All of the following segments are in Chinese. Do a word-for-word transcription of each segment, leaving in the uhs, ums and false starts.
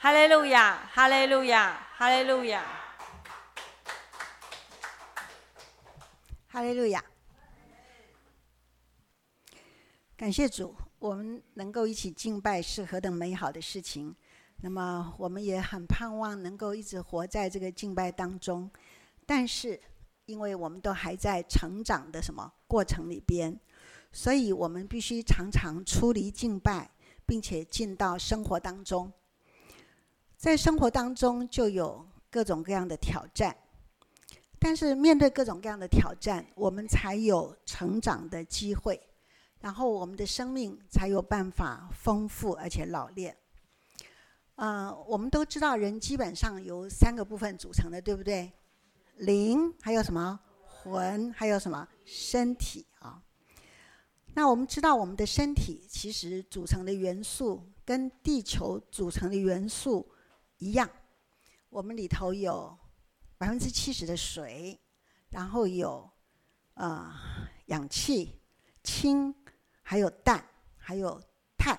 哈利路亚，哈利路亚，哈利路亚， 哈利路亚！感谢主，我们能够一起敬拜是何等美好的事情。那么我们也很盼望能够一直活在这个敬拜当中，但是因为我们都还在成长的什么过程里边，所以我们必须常常出离敬拜，并且进到生活当中。在生活当中就有各种各样的挑战，但是面对各种各样的挑战，我们才有成长的机会，然后我们的生命才有办法丰富而且老练。呃，我们都知道人基本上由三个部分组成的，对不对？灵，还有什么魂，还有什么身体啊？那我们知道我们的身体其实组成的元素跟地球组成的元素一样，我们里头有百分之七十的水，然后有呃氧气、氢，还有氮，还有碳。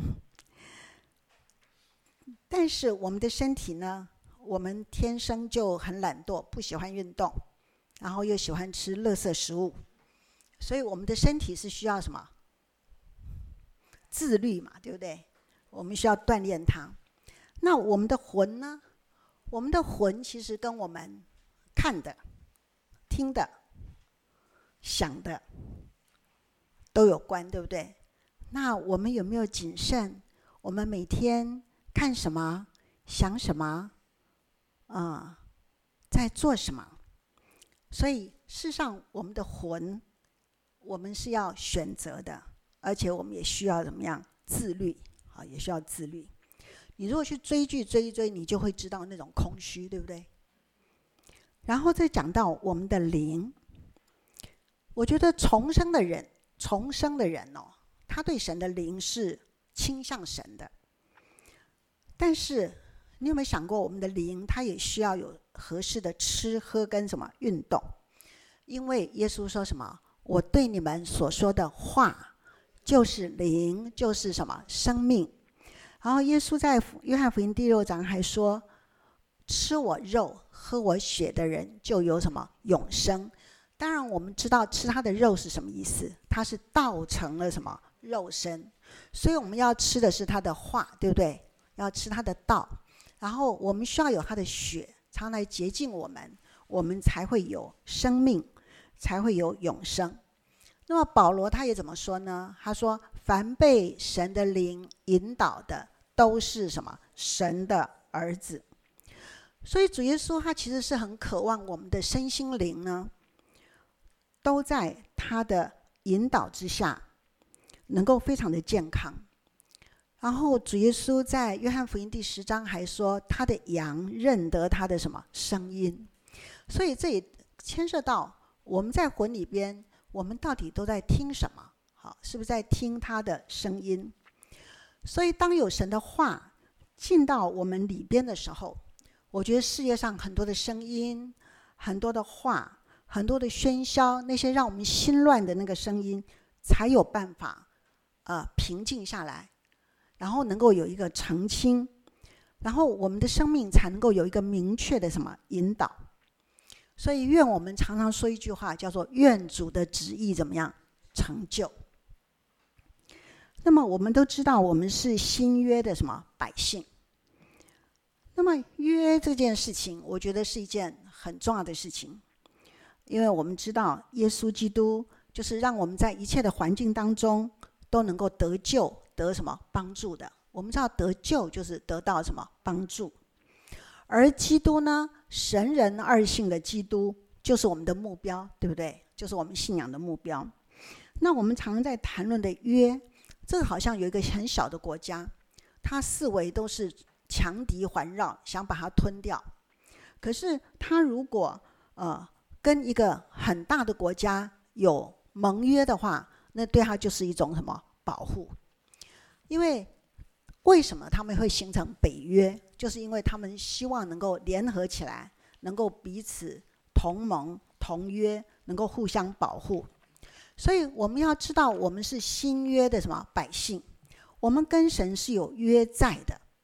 但是我们的身体呢，我们天生就很懒惰，不喜欢运动，然后又喜欢吃垃圾食物，所以我们的身体是需要什么？自律嘛，对不对？我们需要锻炼它。那我们的魂呢？我们的魂其实跟我们看的、听的、想的都有关，对不对？那我们有没有谨慎？我们每天看什么？想什么？啊、呃，在做什么？所以事实上，我们的魂，我们是要选择的，而且我们也需要怎么样？自律啊，也需要自律。你如果去追剧追一追，你就会知道那种空虚，对不对？然后再讲到我们的灵，我觉得重生的人，重生的人哦，他对神的灵是倾向神的。但是你有没有想过，我们的灵它也需要有合适的吃喝跟什么运动？因为耶稣说什么？我对你们所说的话就是灵，就是什么生命。然后耶稣在约翰福音第六章还说，吃我肉喝我血的人就有什么永生。当然我们知道吃他的肉是什么意思，他是道成了什么肉身，所以我们要吃的是他的话，对不对？要吃他的道，然后我们需要有他的血常来洁净我们，我们才会有生命，才会有永生。那么保罗他也怎么说呢？他说凡被神的灵引导的都是什么？神的儿子。所以主耶稣他其实是很渴望我们的身心灵呢，都在他的引导之下，能够非常的健康。然后主耶稣在约翰福音第十章还说，他的羊认得他的什么声音。所以这也牵涉到我们在魂里边，我们到底都在听什么？好，是不是在听他的声音？所以当有神的话进到我们里边的时候，我觉得世界上很多的声音，很多的话，很多的喧嚣，那些让我们心乱的那个声音，才有办法呃平静下来，然后能够有一个澄清，然后我们的生命才能够有一个明确的什么引导。所以愿我们常常说一句话，叫做愿主的旨意怎么样成就。那么我们都知道我们是新约的什么百姓，那么约这件事情我觉得是一件很重要的事情，因为我们知道耶稣基督就是让我们在一切的环境当中都能够得救，得什么帮助的。我们知道得救就是得到什么帮助，而基督呢，神人二性的基督就是我们的目标，对不对？就是我们信仰的目标。那我们常常在谈论的约，这个好像有一个很小的国家，它四围都是强敌环绕，想把它吞掉。可是它如果呃跟一个很大的国家有盟约的话，那对它就是一种什么保护？因为为什么他们会形成北约？就是因为他们希望能够联合起来，能够彼此同盟同约，能够互相保护。所以我们要知道，我们是新约的什么百姓，我们跟神是有约在的。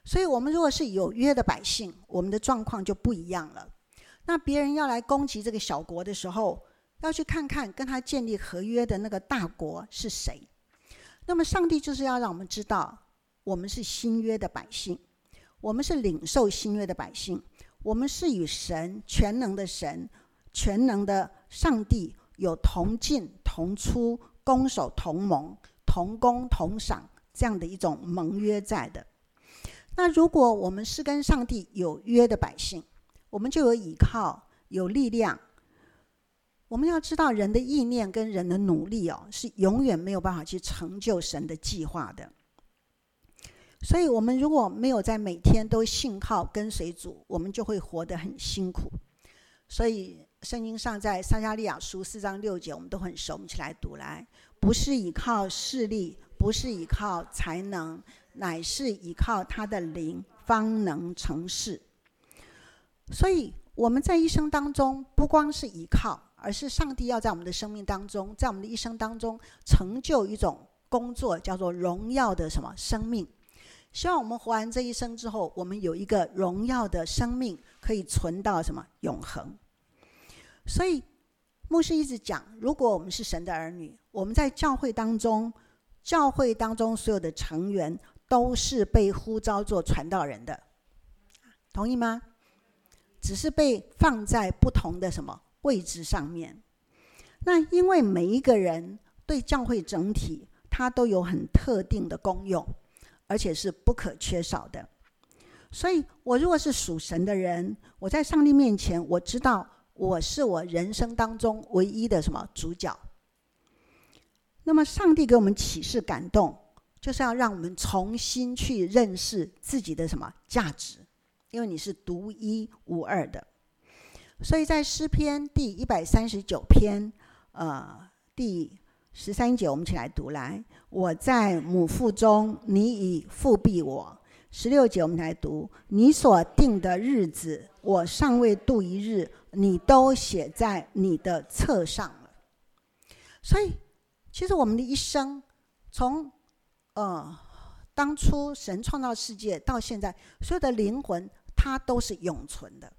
所以我们如果是有约的百姓，我们的状况就不一样了。那别人要来攻击这个小国的时候，要去看看跟他建立合约的那个大国是谁。那么上帝就是要让我们知道，我们是新约的百姓，我们是领受新约的百姓，我们是与神全能的神、全能的上帝有同进同出、攻守同盟、同工同赏这样的一种盟约在的。那如果我们是跟上帝有约的百姓，我们就有依靠，有力量。我们要知道，人的意念跟人的努力哦，是永远没有办法去成就神的计划的。所以我们如果没有在每天都信靠跟随主，我们就会活得很辛苦。所以圣经上在撒迦利亚书四章六节，我们都很熟，我们一起来读来。不是依靠势力，不是依靠才能，乃是依靠他的灵，方能成事。所以我们在一生当中，不光是依靠，而是上帝要在我们的生命当中，在我们的一生当中成就一种工作，叫做荣耀的什么生命。希望我们活完这一生之后，我们有一个荣耀的生命，可以存到什么永恒。所以牧师一直讲，如果我们是神的儿女，我们在教会当中，教会当中所有的成员都是被呼召做传道人的，同意吗？只是被放在不同的什么位置上面。那因为每一个人对教会整体，它都有很特定的功用，而且是不可缺少的。所以我如果是属神的人，我在上帝面前，我知道我是我人生当中唯一的什么主角。那么上帝给我们启示感动，就是要让我们重新去认识自己的什么价值，因为你是独一无二的。所以在诗篇第一百三十九篇呃，第十三节，我们一起来读来。我在母腹中，你已复庇我。十六节我们来读，你所定的日子，我尚未度一日，你都写在你的册上了。所以其实我们的一生，从呃当初神创造世界到现在，所有的灵魂它都是永存的。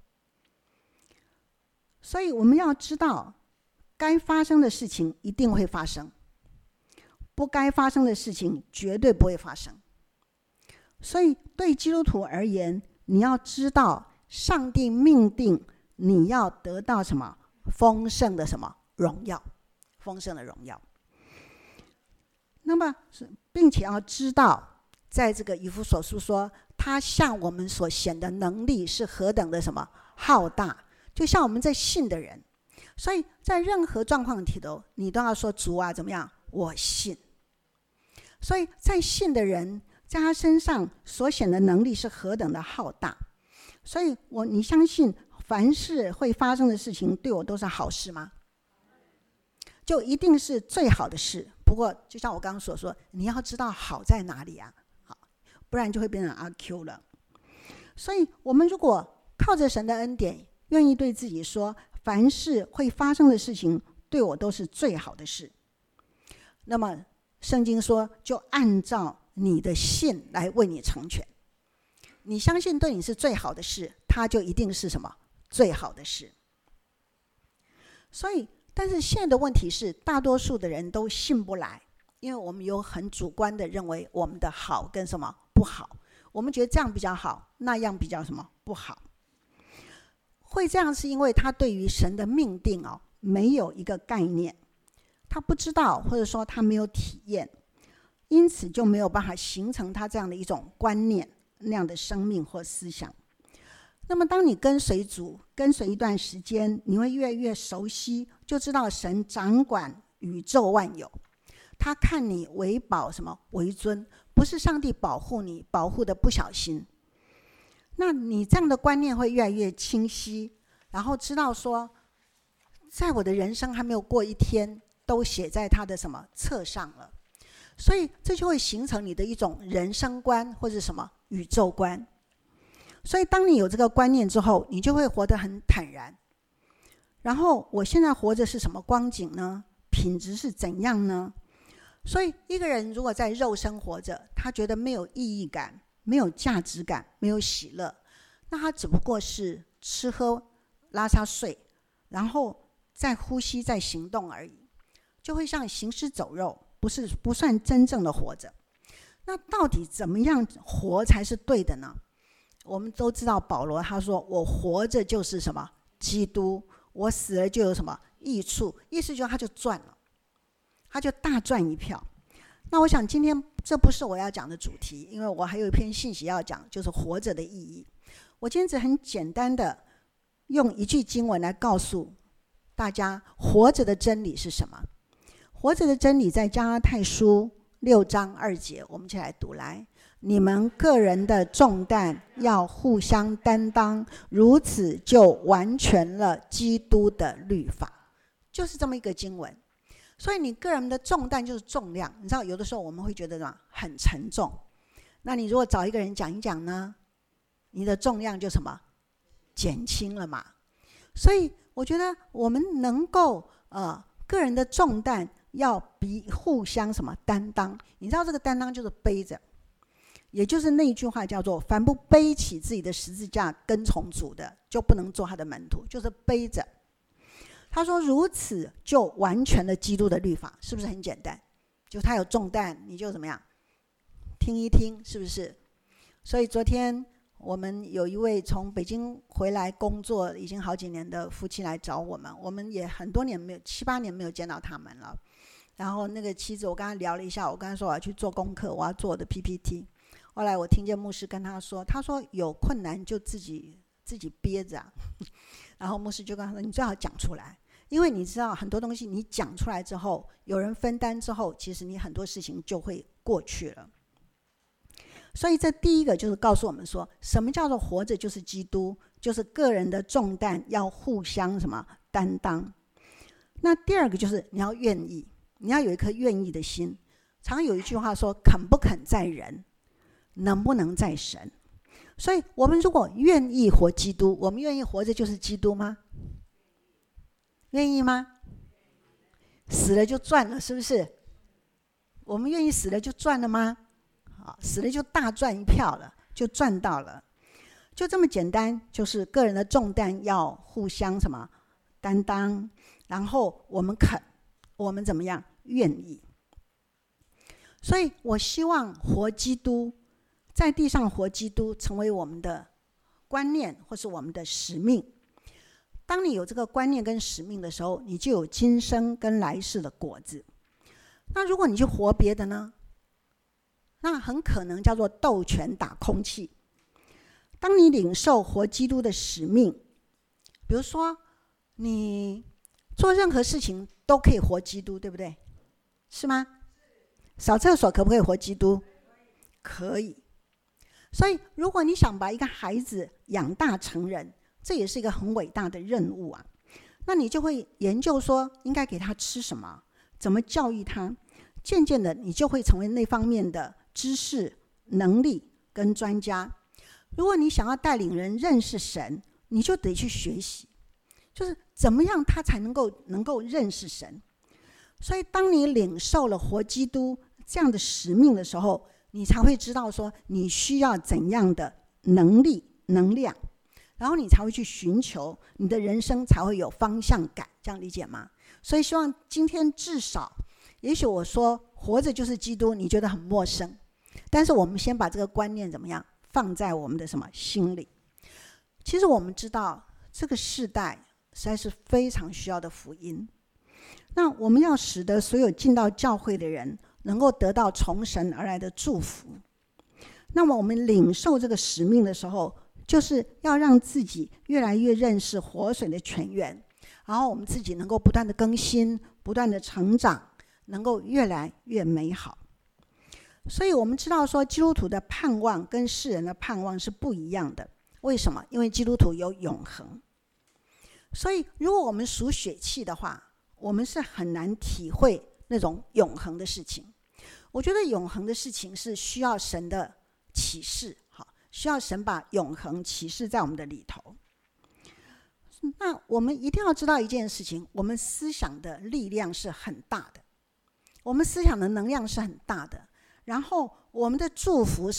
所以我们要知道，该发生的事情一定会发生，不该发生的事情绝对不会发生。所以对基督徒而言，你要知道上帝命定你要得到什么丰盛的什么荣耀，丰盛的荣耀。那么并且要知道，在这个以弗所书说，他向我们所显的能力是何等的什么浩大，就像我们在信的人。所以在任何状况里头，你都要说主啊怎么样，我信。所以在信的人，在他身上所显的能力是何等的浩大。所以我你相信凡是会发生的事情对我都是好事吗？就一定是最好的事。不过就像我刚刚所说，你要知道好在哪里啊，好，不然就会变成阿 Q 了。所以我们如果靠着神的恩典，愿意对自己说，凡是会发生的事情对我都是最好的事，那么圣经说就按照你的信来为你成全。你相信对你是最好的事，它就一定是什么最好的事。所以但是现在的问题是，大多数的人都信不来，因为我们有很主观的认为我们的好跟什么不好，我们觉得这样比较好，那样比较什么不好。会这样是因为他对于神的命定哦没有一个概念，他不知道，或者说他没有体验，因此就没有办法形成他这样的一种观念，那样的生命或思想。那么当你跟随主跟随一段时间，你会越来越熟悉，就知道神掌管宇宙万有，他看你为宝什么为尊，不是上帝保护你保护的不小心。那你这样的观念会越来越清晰，然后知道说，在我的人生还没有过一天，都写在他的什么册上了。所以这就会形成你的一种人生观或者什么宇宙观。所以当你有这个观念之后，你就会活得很坦然。然后我现在活着是什么光景呢？品质是怎样呢？所以一个人如果在肉身活着，他觉得没有意义感， 没有价值感，没有喜乐，那他只不过是吃喝拉撒睡，然后再呼吸再行动而已，就会像行尸走肉，不是不算真正的活着。那到底怎么样活才是对的呢？我们都知道保罗他说，我活着就是什么？基督，我死了就有什么益处？意思就是他就赚了，他就大赚一票。那我想今天这不是我要讲的主题，因为我还有一篇信息要讲，就是活着的意义。我今天只很简单的用一句经文来告诉大家活着的真理是什么。活着的真理在加拉太书六章二节，我们一起来读来。你们个人的重担要互相担当，如此就完全了基督的律法。就是这么一个经文。所以你个人的重担就是重量，你知道有的时候我们会觉得很沉重，那你如果找一个人讲一讲呢，你的重量就什么减轻了嘛。所以我觉得我们能够呃个人的重担要比互相什么担当。你知道这个担当就是背着，也就是那句话叫做凡不背起自己的十字架跟从主的，就不能做他的门徒，就是背着。他说如此就完全了基督的律法，是不是很简单？就他有重担，你就怎么样听一听，是不是？所以昨天我们有一位从北京回来工作已经好几年的夫妻来找我们，我们也很多年没有七八年没有见到他们了。然后那个妻子我跟他聊了一下，我跟他说我要去做功课，我要做我的 P P T。 后来我听见牧师跟他说，他说有困难就自己自己憋着啊。然后牧师就跟他说，你最好讲出来，因为你知道很多东西你讲出来之后，有人分担之后，其实你很多事情就会过去了。所以这第一个就是告诉我们说，什么叫做活着就是基督，就是个人的重担要互相什么担当。那第二个就是你要愿意，你要有一颗愿意的心。常有一句话说，肯不肯在人，能不能在神。所以我们如果愿意活基督，我们愿意活着就是基督吗？愿意吗？死了就赚了，是不是？我们愿意死了就赚了吗？好，死了就大赚一票了，就赚到了，就这么简单。就是个人的重担要互相什么担当，然后我们肯，我们怎么样愿意。所以我希望活基督，在地上活基督成为我们的观念或是我们的使命。当你有这个观念跟使命的时候，你就有今生跟来世的果子。那如果你去活别的呢，那很可能叫做斗拳打空气。当你领受活基督的使命，比如说你做任何事情都可以活基督，对不对？是吗？扫厕所可不可以活基督？可以。所以如果你想把一个孩子养大成人，这也是一个很伟大的任务啊。那你就会研究说应该给他吃什么，怎么教育他，渐渐的你就会成为那方面的知识能力跟专家。如果你想要带领人认识神，你就得去学习，就是怎么样他才能够能够认识神。所以当你领受了活基督这样的使命的时候，你才会知道说你需要怎样的能力能量，然后你才会去寻求，你的人生才会有方向感，这样理解吗？所以希望今天至少，也许我说活着就是基督，你觉得很陌生，但是我们先把这个观念怎么样放在我们的什么心里。其实我们知道这个世代实在是非常需要的福音，那我们要使得所有进到教会的人能够得到从神而来的祝福。那么我们领受这个使命的时候，就是要让自己越来越认识活水的泉源，然后我们自己能够不断的更新，不断的成长，能够越来越美好。所以我们知道说基督徒的盼望跟世人的盼望是不一样的。为什么？因为基督徒有永恒。所以如果我们属血气的话，我们是很难体会那种永恒的事情。我觉得永恒的事情是需要神的启示，需要神把永恒启示在我们的里头。那我们一定要知道一件事情，我们思想的力量是很大的，我们思想的能量是很大的，然后我们的祝福是什么？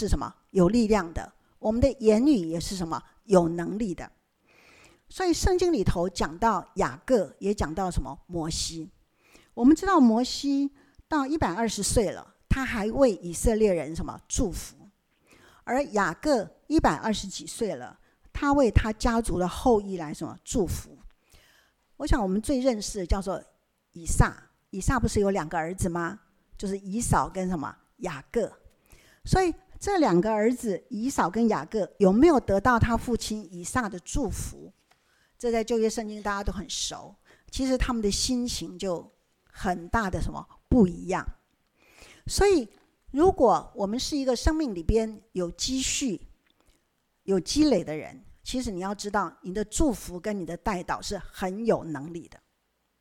有力量的，我们的言语也是什么？有能力的。所以圣经里头讲到雅各，也讲到什么？摩西。我们知道摩西到一百二十岁了，他还为以色列人什么？祝福。而雅各一百二十几岁了，他为他家族的后裔来什么？祝福。我想我们最认识的叫做以撒，以撒不是有两个儿子吗？就是以扫跟什么？雅各。所以这两个儿子以扫跟雅各有没有得到他父亲以撒的祝福？这在旧约圣经大家都很熟。其实他们的心情就很大的什么不一样。所以如果我们是一个生命里边有积蓄、有积累的人，其实你要知道，你的祝福跟你的代祷是很有能力的，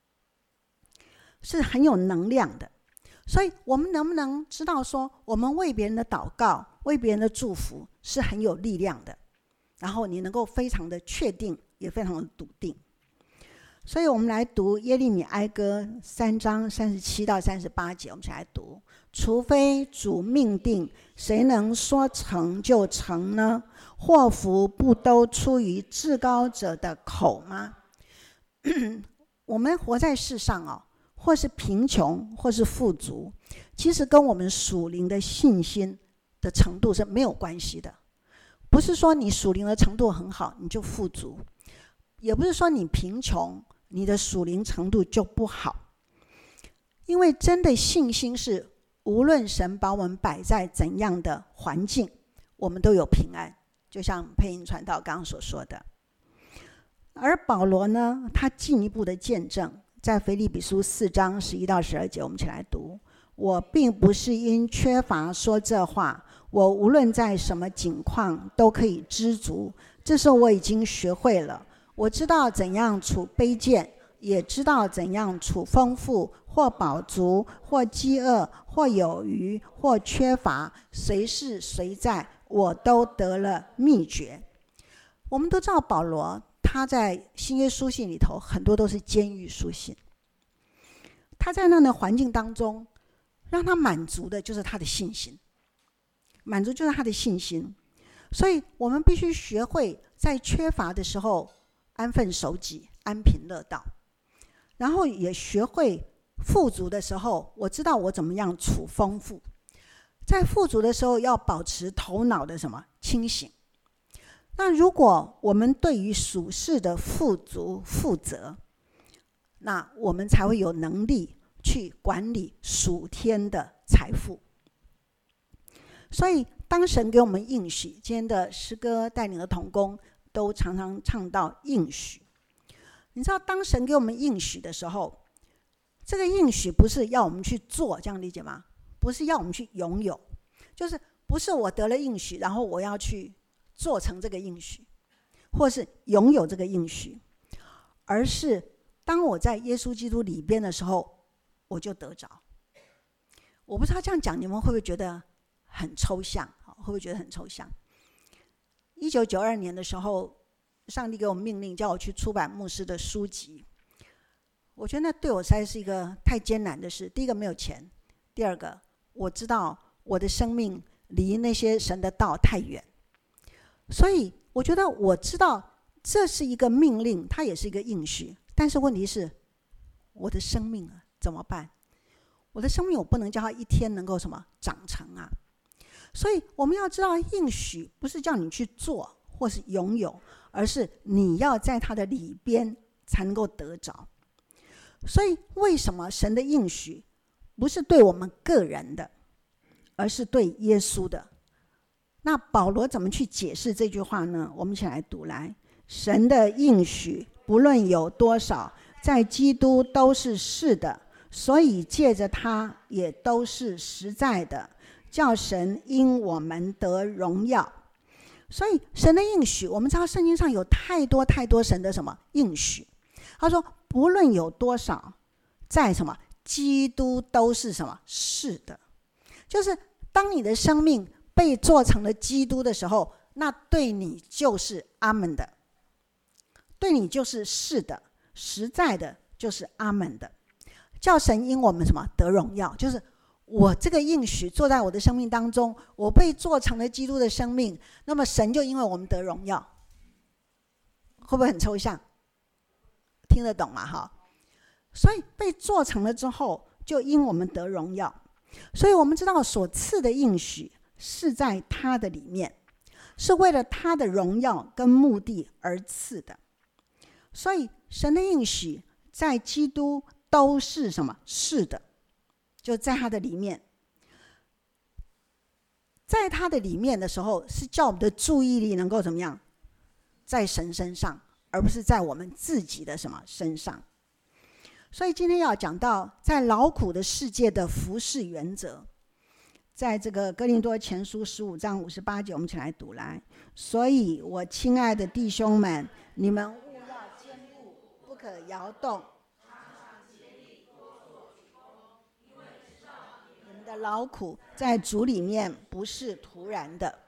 是很有能量的。所以我们能不能知道说，我们为别人的祷告、为别人的祝福是很有力量的，然后你能够非常的确定，也非常的笃定。所以我们来读耶利米哀歌三章三十七到三十八节，我们先来读。除非主命定，谁能说成就成呢？祸福不都出于至高者的口吗？我们活在世上哦，或是贫穷，或是富足，其实跟我们属灵的信心的程度是没有关系的。不是说你属灵的程度很好你就富足，也不是说你贫穷你的属灵程度就不好。因为真的信心是无论神把我们摆在怎样的环境，我们都有平安，就像配音传道刚刚所说的。而保罗呢，他进一步的见证，在腓立比书四章十一到十二节，我们一起来读。我并不是因缺乏说这话，我无论在什么境况都可以知足，这是我已经学会了。我知道怎样处卑贱，也知道怎样处丰富，或饱足，或饥饿，或有余，或缺乏，随是随在，我都得了秘诀。我们都知道保罗他在新约书信里头很多都是监狱书信，他在那样的环境当中，让他满足的就是他的信心，满足就是他的信心。所以我们必须学会在缺乏的时候安分守己，安贫乐道，然后也学会富足的时候，我知道我怎么样处丰富。在富足的时候要保持头脑的什么清醒。那如果我们对于属世的富足负责，那我们才会有能力去管理属天的财富。所以当神给我们应许，今天的诗歌带领的同工都常常唱到应许。你知道当神给我们应许的时候，这个应许不是要我们去做，这样理解吗？不是要我们去拥有，就是不是我得了应许然后我要去做成这个应许，或是拥有这个应许，而是当我在耶稣基督里边的时候，我就得着。我不知道这样讲你们会不会觉得很抽象，会不会觉得很抽象？一九九二年的时候，上帝给我命令叫我去出版牧师的书籍，我觉得那对我实在是一个太艰难的事。第一个没有钱，第二个我知道我的生命离那些神的道太远，所以我觉得我知道这是一个命令，它也是一个应许，但是问题是我的生命啊怎么办？我的生命我不能叫它一天能够什么长成啊。所以我们要知道应许不是叫你去做或是拥有，而是你要在它的里边才能够得着。所以为什么神的应许不是对我们个人的，而是对耶稣的？那保罗怎么去解释这句话呢？我们一起来读来。神的应许不论有多少，在基督都是是的，所以借着他也都是实在的，叫神因我们得荣耀。所以神的应许，我们知道圣经上有太多太多神的什么应许。他说不论有多少，在什么基督都是什么是的，就是当你的生命被做成了基督的时候，那对你就是阿们的，对你就是是的，实在的就是阿们的，叫神因我们什么得荣耀，就是我这个应许做在我的生命当中，我被做成了基督的生命，那么神就因为我们得荣耀。会不会很抽象？听得懂吗？哈，所以被做成了之后，就因我们得荣耀。所以我们知道所赐的应许是在他的里面，是为了他的荣耀跟目的而赐的。所以神的应许在基督都是什么？是的，就在他的里面。在他的里面的时候，是叫我们的注意力能够怎么样？在神身上，而不是在我们自己的什么身上。所以今天要讲到在劳苦的世界的服事原则，在这个哥林多前书十五章五十八节，我们一起来读来。所以我亲爱的弟兄们，你们务要坚固，不可摇动，你们的劳苦在主里面不是突然的，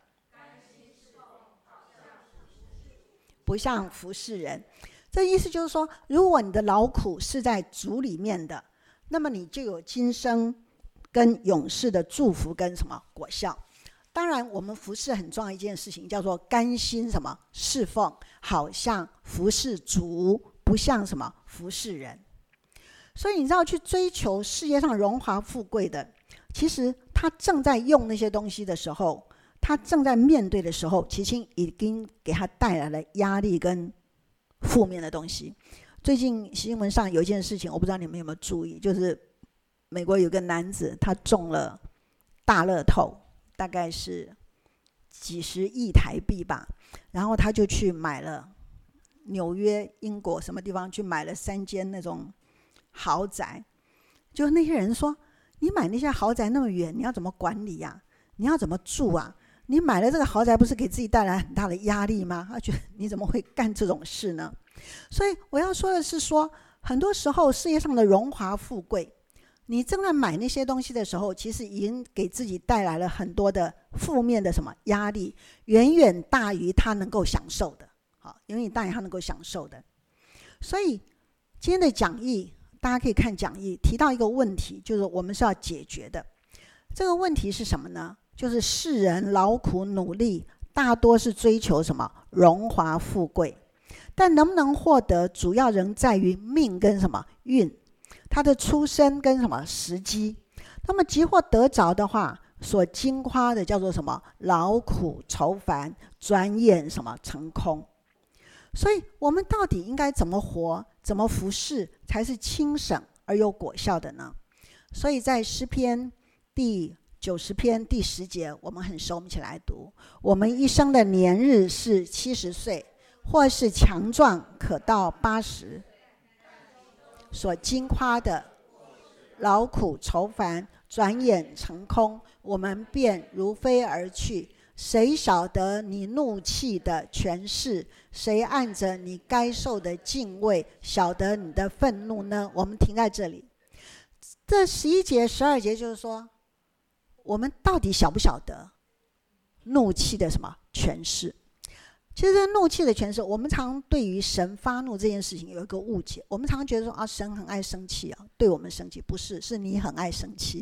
不像服侍人。这意思就是说，如果你的劳苦是在主里面的，那么你就有今生跟永世的祝福跟什么果效。当然我们服侍很重要一件事情，叫做甘心什么侍奉，好像服侍主，不像什么服侍人。所以你知道，去追求世界上荣华富贵的，其实他正在用那些东西的时候，他正在面对的时候，其实已经给他带来了压力跟负面的东西。最近新闻上有一件事情，我不知道你们有没有注意，就是美国有个男子，他中了大乐透，大概是几十亿台币吧，然后他就去买了纽约、英国什么地方去买了三间那种豪宅。就那些人说，你买那些豪宅那么远，你要怎么管理啊？你要怎么住啊？你买了这个豪宅，不是给自己带来很大的压力吗？他觉得你怎么会干这种事呢？所以我要说的是说，很多时候世界上的荣华富贵，你正在买那些东西的时候，其实已经给自己带来了很多的负面的什么压力，远远大于他能够享受的，好，远远大于他能够享受的。所以今天的讲义，大家可以看讲义，提到一个问题，就是我们是要解决的。这个问题是什么呢？就是世人劳苦努力，大多是追求什么荣华富贵，但能不能获得，主要仍在于命跟什么运，他的出身跟什么时机。那么即或得着的话，所经花的叫做什么劳苦愁烦，转眼什么成空。所以我们到底应该怎么活，怎么服侍才是轻省而有果效的呢？所以在诗篇第九十篇第十节，我们很熟，我们一起来读。我们一生的年日是七十岁，或是强壮可到八十，所经夸的劳苦愁烦，转眼成空，我们便如飞而去。谁晓得你怒气的权势？谁按着你该受的敬畏，晓得你的愤怒呢？我们停在这里。这十一节、十二节就是说，我们到底晓不晓得怒气的什么权势？其实怒气的权势，我们常对于神发怒这件事情有一个误解，我们常觉得说啊，神很爱生气啊，对我们生气，不是，是你很爱生气。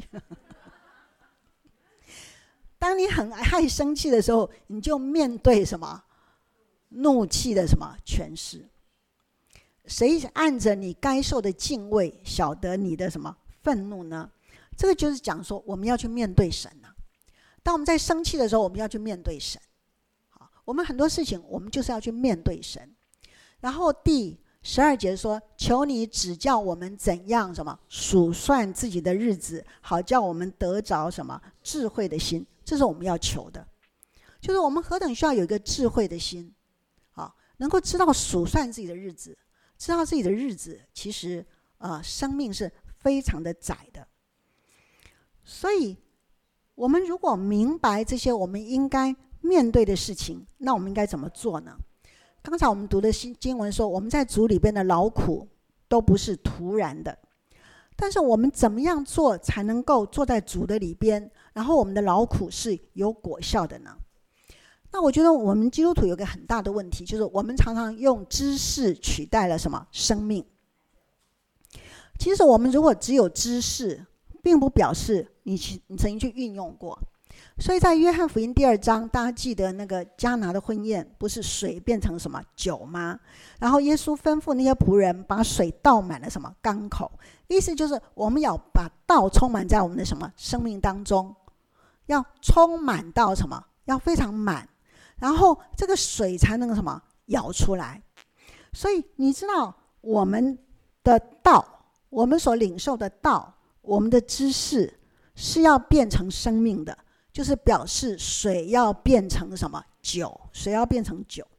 当你很爱生气的时候，你就面对什么怒气的什么权势。谁按着你该受的敬畏，晓得你的什么愤怒呢？这个就是讲说，我们要去面对神啊。当我们在生气的时候，我们要去面对神。好，我们很多事情，我们就是要去面对神。然后第十二节说，求你指教我们怎样什么数算自己的日子，好叫我们得着什么智慧的心。这是我们要求的，就是我们何等需要有一个智慧的心，好，能够知道数算自己的日子，知道自己的日子其实呃生命是非常的窄的。所以我们如果明白这些我们应该面对的事情，那我们应该怎么做呢？刚才我们读的经文说，我们在主里边的劳苦都不是突然的，但是我们怎么样做才能够坐在主的里边，然后我们的劳苦是有果效的呢？那我觉得我们基督徒有个很大的问题，就是我们常常用知识取代了什么生命。其实我们如果只有知识， 并不表示你去你曾经去运用过。所以在约翰福音第二章，大家记得那个迦拿的婚宴，不是水变成什么酒吗？然后耶稣吩咐那些仆人把水倒满了什么缸口，意思就是我们要把道充满在我们的什么生命当中，要充满到什么，要非常满，然后这个水才能什么舀出来。所以你知道我们的道，我们所领受的道，我们的知识是要变成生命的，就是表示水要变成什么酒，水要变成酒。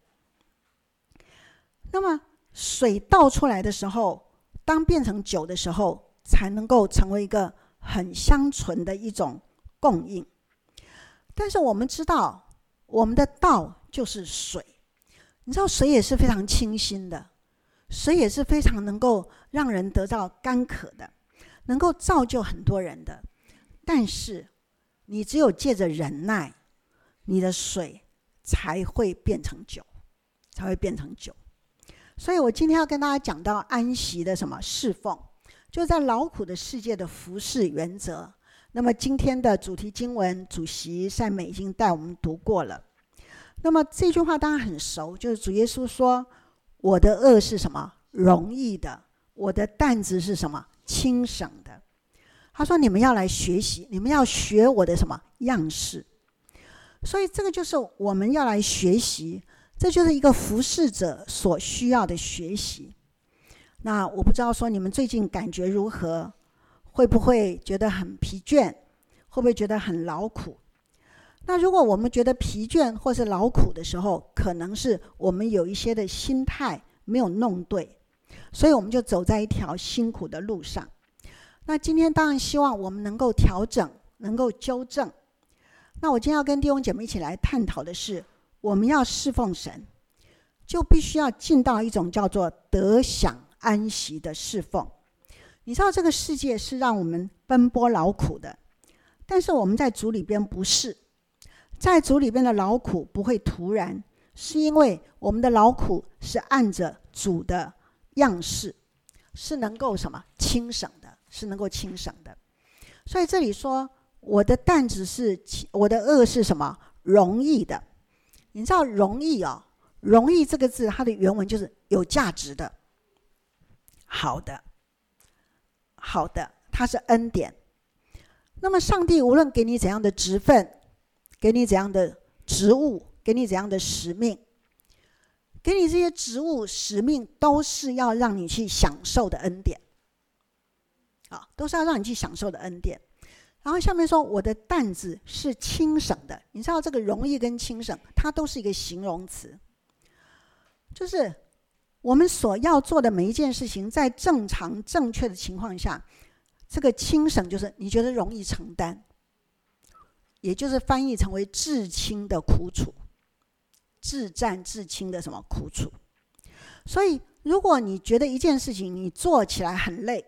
那么水倒出来的时候，当变成酒的时候，才能够成为一个很香醇的一种供应。但是我们知道我们的道就是水，你知道水也是非常清新的，水也是非常能够让人得到干渴的，能够造就很多人的。但是你只有借着忍耐，你的水才会变成酒，才会变成酒。所以我今天要跟大家讲到安息的什么侍奉，就在劳苦的世界的服事原则。那么今天的主题经文，主席善美已经带我们读过了。那么这句话当然很熟，就是主耶稣说，我的軛是什么容易的，我的担子是什么轻省的。他说你们要来学习，你们要学我的什么样式。所以这个就是我们要来学习，这就是一个服事者所需要的学习。那我不知道说你们最近感觉如何，会不会觉得很疲倦，会不会觉得很劳苦？那如果我们觉得疲倦或是劳苦的时候，可能是我们有一些的心态没有弄对，所以我们就走在一条辛苦的路上。那今天当然希望我们能够调整，能够纠正。那我今天要跟弟兄姐妹一起来探讨的是，我们要侍奉神，就必须要进到一种叫做得享安息的侍奉。你知道这个世界是让我们奔波劳苦的，但是我们在主里边不是，在主里边的劳苦不会突然，是因为我们的劳苦是按着主的样式，是能够什么轻省的，是能够轻省的。所以这里说我的担子是，我的軛是什么容易的。你知道容易哦，容易这个字它的原文就是有价值的，好的好的，它是恩典。那么上帝无论给你怎样的职分，给你怎样的职务，给你怎样的使命，给你这些职务使命，都是要让你去享受的恩典啊，都是要让你去享受的恩典。然后下面说我的担子是轻省的。你知道这个容易跟轻省它都是一个形容词，就是我们所要做的每一件事情，在正常正确的情况下，这个轻省就是你觉得容易承担，也就是翻译成为至轻的苦楚，至战至轻的什么苦楚。所以如果你觉得一件事情你做起来很累，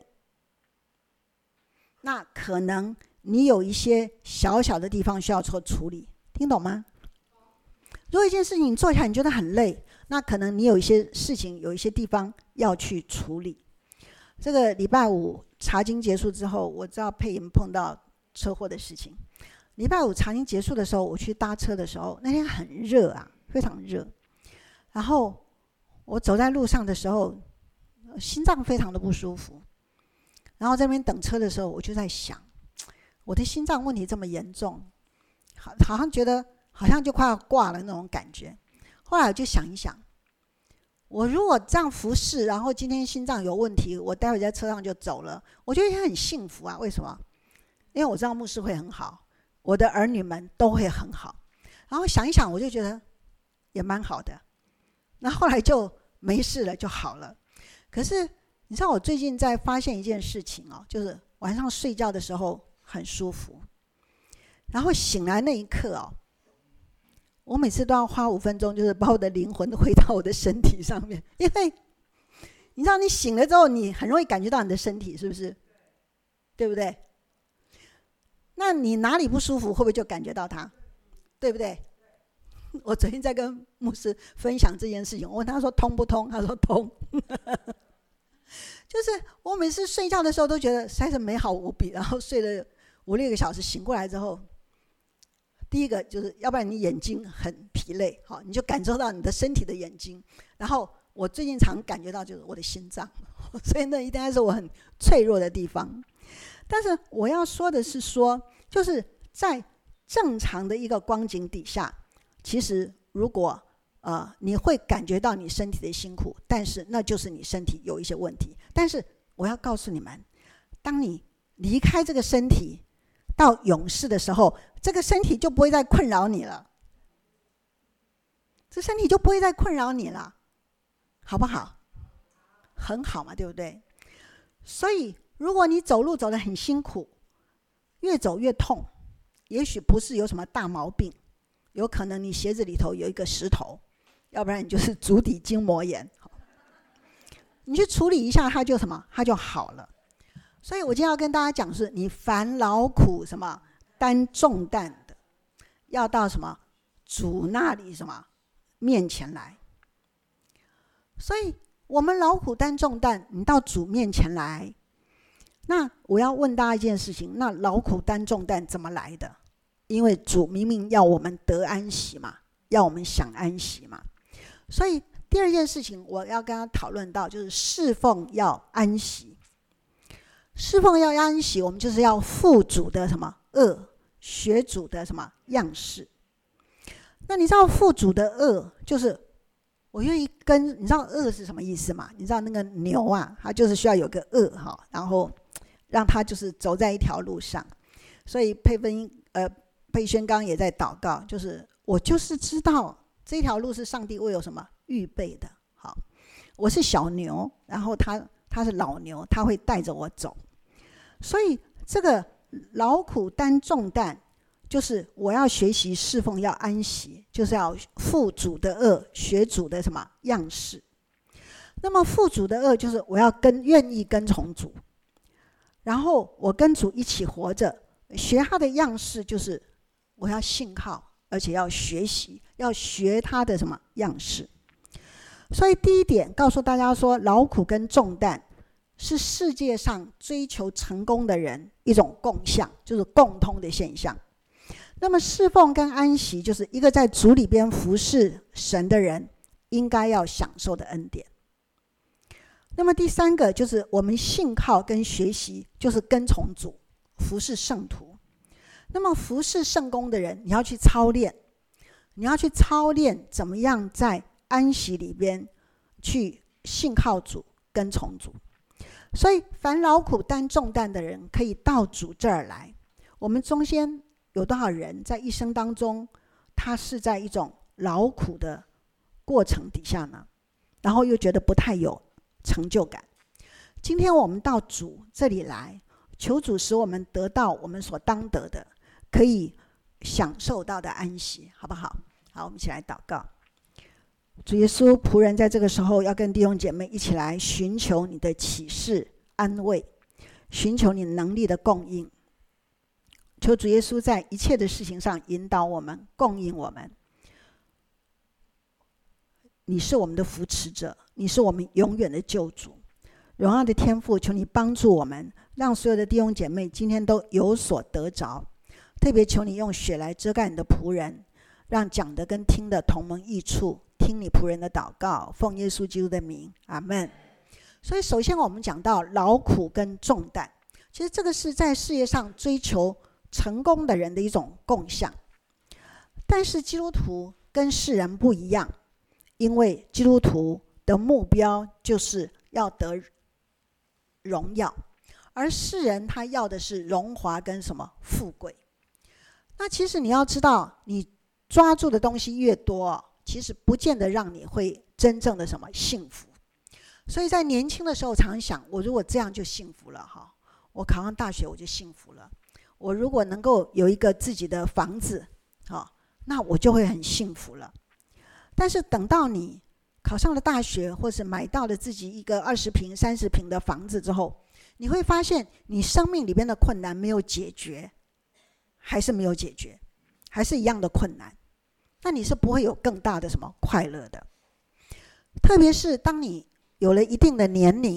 那可能你有一些小小的地方需要做处理，听懂吗？如果一件事情你做起来你觉得很累，那可能你有一些事情，有一些地方要去处理。这个礼拜五查经结束之后，我知道佩莹碰到车祸的事情。礼拜五查经结束的时候，我去搭车的时候，那天很热啊，非常热。然后我走在路上的时候，心脏非常的不舒服。然后在那边等车的时候，我就在想，我的心脏问题这么严重，好，好像觉得好像就快要挂了那种感觉。后来我就想一想，我如果这样服侍，然后今天心脏有问题，我待会在车上就走了，我觉得也很幸福啊。为什么？因为我知道牧师会很好，我的儿女们都会很好。然后想一想，我就觉得也蛮好的。那后来就没事了，就好了。可是你知道我最近在发现一件事情哦，就是晚上睡觉的时候很舒服，然后醒来那一刻哦，我每次都要花五分钟，就是把我的灵魂回到我的身体上面，因为你知道你醒了之后，你很容易感觉到你的身体，是不是？对不对？那你哪里不舒服，会不会就感觉到它？对不对？我昨天在跟牧师分享这件事情，我问他说通不通，他说通。 就是我每次睡觉的时候都觉得实在是美好无比，然后睡了五六个小时，醒过来之后，第一个就是要不然你眼睛很疲累，好，你就感受到你的身体的眼睛。然后我最近常感觉到就是我的心脏，所以那应该是我很脆弱的地方。但是我要说的是说，就是在正常的一个光景底下，其实如果呃你会感觉到你身体的辛苦，但是那就是你身体有一些问题。但是我要告诉你们，当你离开这个身体到永世的时候，这个身体就不会再困扰你了，这身体就不会再困扰你了，好不好？很好嘛，对不对？所以如果你走路走得很辛苦，越走越痛，也许不是有什么大毛病，有可能你鞋子里头有一个石头，要不然你就是足底筋膜炎，你去处理一下它就什么，它就好了。所以我今天要跟大家讲是，你烦劳苦什么担重担的，要到什么主那里什么面前来。所以我们劳苦担重担，你到主面前来。那我要问大家一件事情，那劳苦担重担怎么来的？因为主明明要我们得安息嘛，要我们享安息嘛。所以第二件事情我要跟他讨论到，就是侍奉要安息。侍奉要安息，我们就是要负主的什么恶，学主的什么样式。那你知道负主的恶，就是我愿意跟，你知道恶是什么意思吗？你知道那个牛啊，它就是需要有个恶哈，然后让它就是走在一条路上。所以佩芬呃佩宣刚也在祷告，就是我就是知道这条路是上帝为有什么预备的。好，我是小牛，然后他他是老牛，他会带着我走。所以这个劳苦担重担，就是我要学习侍奉要安息，就是要负主的恶，学主的什么样式。那么负主的恶就是我要跟愿意跟从主，然后我跟主一起活着，学他的样式，就是我要信靠，而且要学习，要学他的什么样式。所以第一点告诉大家说，劳苦跟重担是世界上追求成功的人一种共向，就是共通的现象。那么侍奉跟安息，就是一个在主里边服侍神的人应该要享受的恩典。那么第三个就是我们信靠跟学习，就是跟从主服侍圣徒。那么服侍圣工的人，你要去操练，你要去操练怎么样在安息里边去信靠主，跟从主。所以凡劳苦担重担的人可以到主这儿来。我们中间有多少人在一生当中，他是在一种劳苦的过程底下呢？然后又觉得不太有成就感。今天我们到主这里来，求主使我们得到我们所当得的，可以享受到的安息，好不好？好，我们一起来祷告。主耶稣，仆人在这个时候要跟弟兄姐妹一起来寻求你的启示安慰，寻求你能力的供应。求主耶稣在一切的事情上引导我们，供应我们。你是我们的扶持者，你是我们永远的救主。荣耀的天父，求你帮助我们，让所有的弟兄姐妹今天都有所得着。特别求你用血来遮盖你的仆人，让讲的跟听的同蒙益处。听你仆人的祷告，奉耶稣基督的名，阿们。所以首先我们讲到劳苦跟重担，其实这个是在事业上追求成功的人的一种共向。但是基督徒跟世人不一样，因为基督徒的目标就是要得荣耀，而世人他要的是荣华跟什么富贵。那其实你要知道，你抓住的东西越多，其实不见得让你会真正的什么幸福。所以在年轻的时候常想，我如果这样就幸福了哈，我考上大学我就幸福了，我如果能够有一个自己的房子，那我就会很幸福了。但是等到你考上了大学，或是买到了自己一个二十平三十平的房子之后，你会发现你生命里边的困难没有解决，还是没有解决，还是一样的困难，那你是不会有更大的什么快乐的。特别是当你有了一定的年龄，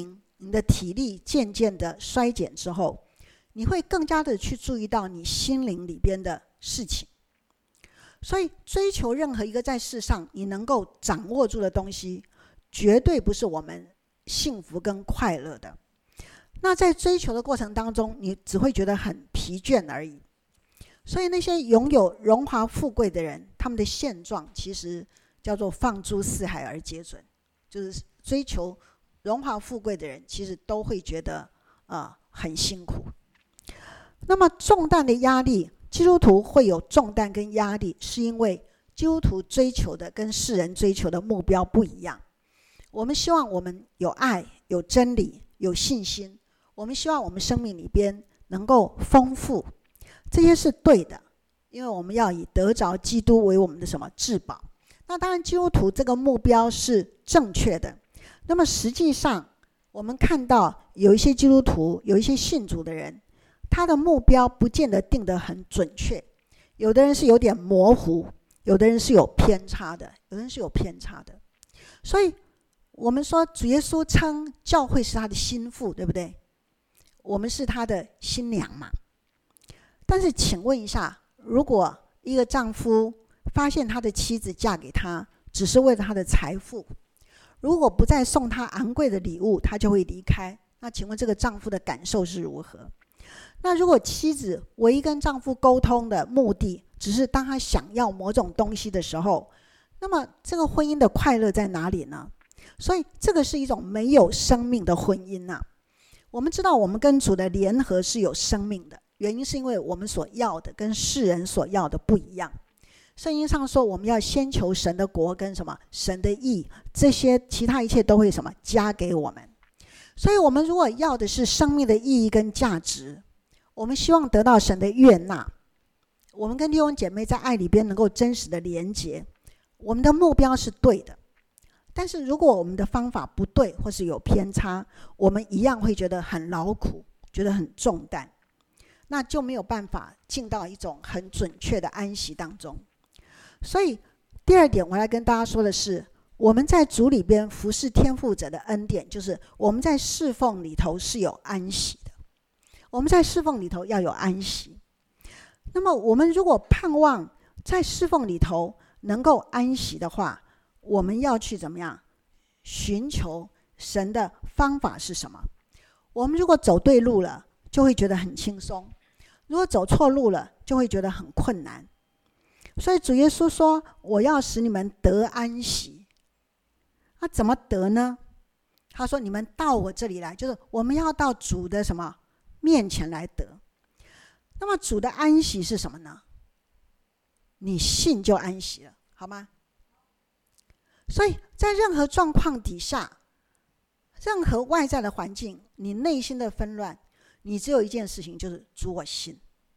你的体力渐渐的衰减之后，你会更加的去注意到你心灵里边的事情。所以追求任何一个在世上你能够掌握住的东西，绝对不是我们幸福跟快乐的。那在追求的过程当中，你只会觉得很疲倦而已。所以那些拥有荣华富贵的人，他们的现状其实叫做放诸四海而皆准，就是追求荣华富贵的人其实都会觉得、呃、很辛苦。那么重担的压力，基督徒会有重担跟压力，是因为基督徒追求的跟世人追求的目标不一样。我们希望我们有爱，有真理，有信心，我们希望我们生命里边能够丰富，这些是对的，因为我们要以得着基督为我们的什么至宝。那当然基督徒这个目标是正确的。那么实际上我们看到有一些基督徒，有一些信主的人，他的目标不见得定得很准确，有的人是有点模糊，有的人是有偏差的，有的人是有偏差的。所以我们说主耶稣称教会是他的心腹，对不对？我们是他的新娘嘛。但是请问一下，如果一个丈夫发现他的妻子嫁给他只是为了他的财富，如果不再送他昂贵的礼物，他就会离开，那请问这个丈夫的感受是如何？那如果妻子唯一跟丈夫沟通的目的只是当他想要某种东西的时候，那么这个婚姻的快乐在哪里呢？所以这个是一种没有生命的婚姻啊。我们知道我们跟主的联合是有生命的，原因是因为我们所要的跟世人所要的不一样。圣经上说我们要先求神的国跟什么神的义，这些其他一切都会什么加给我们。所以我们如果要的是生命的意义跟价值，我们希望得到神的悦纳，我们跟弟兄姐妹在爱里边能够真实的连结，我们的目标是对的。但是如果我们的方法不对或是有偏差，我们一样会觉得很劳苦，觉得很重担，那就没有办法进到一种很准确的安息当中。所以第二点我来跟大家说的是，我们在主里边服侍天父者的恩典，就是我们在侍奉里头是有安息的，我们在侍奉里头要有安息。那么我们如果盼望在侍奉里头能够安息的话，我们要去怎么样寻求神的方法是什么？我们如果走对路了，就会觉得很轻松；如果走错路了，就会觉得很困难。所以主耶稣说，我要使你们得安息。那怎么得呢？他说你们到我这里来，就是我们要到主的什么面前来得。那么主的安息是什么呢？你信就安息了，好吗？所以在任何状况底下，任何外在的环境，你内心的纷乱，你只有一件事情，就是主我信。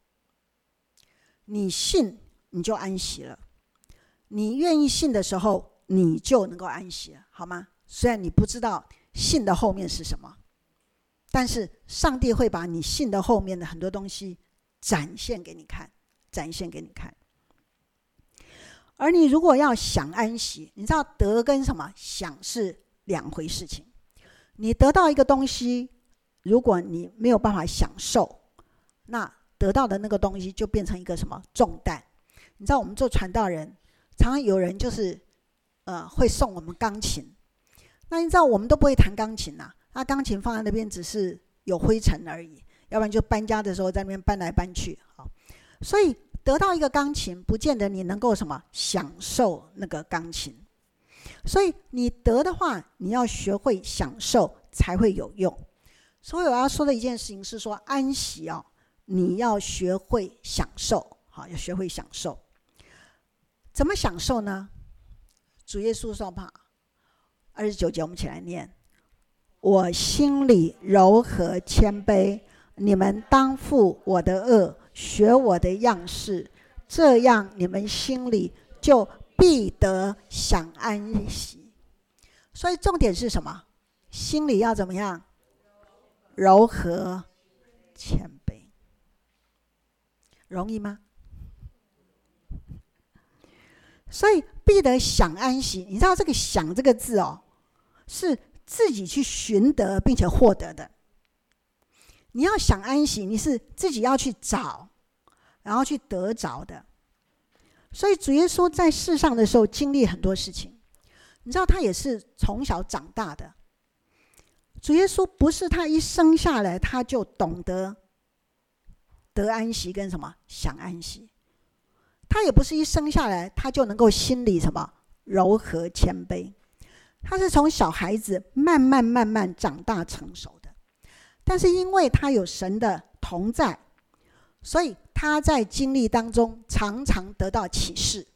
你信你就安息了，你愿意信的时候你就能够安息了，好吗？虽然你不知道信的后面是什么，但是上帝会把你信的后面的很多东西展现给你看，展现给你看。而你如果要想安息，你知道得跟什么想是两回事情。你得到一个东西，如果你没有办法享受，那得到的那个东西就变成一个什么重担。你知道我们做传道人，常常有人就是呃会送我们钢琴，那你知道我们都不会弹钢琴啊，那钢琴放在那边只是有灰尘而已，要不然就搬家的时候在那边搬来搬去。好，所以得到一个钢琴不见得你能够什么享受那个钢琴，所以你得的话你要学会享受才会有用。所以我要说的一件事情是说，安息哦，你要学会享受，好，要学会享受。怎么享受呢？主耶稣说吧，二十九节我们起来念，我心里柔和谦卑，你们当负我的恶，学我的样式，这样你们心里就必得享安息。所以重点是什么？心里要怎么样？柔和谦卑。容易吗？所以必得享安息。你知道这个享这个字哦，是自己去寻得并且获得的。你要想安息，你是自己要去找，然后去得着的。所以主耶稣在世上的时候经历很多事情，你知道他也是从小长大的。主耶稣不是他一生下来他就懂得得安息跟什么想安息，他也不是一生下来他就能够心里什么柔和谦卑，他是从小孩子慢慢慢慢长大成熟的。但是因为他有神的同在，所以他在经历当中常常得到启示。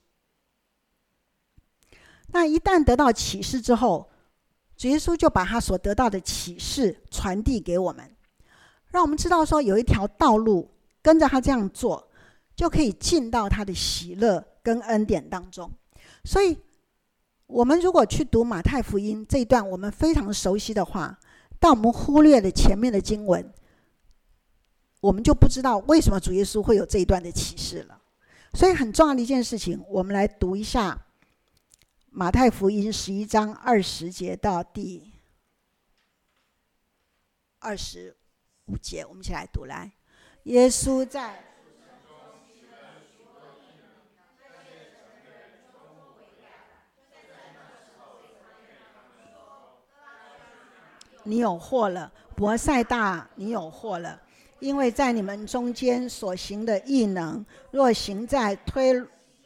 那一旦得到启示之后，主耶稣就把他所得到的启示传递给我们，让我们知道说有一条道路，跟着他这样做就可以进到他的喜乐跟恩典当中。所以我们如果去读马太福音这一段我们非常熟悉的话，但我们忽略了前面的经文，我们就不知道为什么主耶稣会有这一段的启示了。所以很重要的一件事情，我们来读一下马太福音十一章二十节到第二十五节，我们一起来读。来，耶稣在你有祸了，伯赛大，你有祸了，因为在你们中间所行的异能，若行在推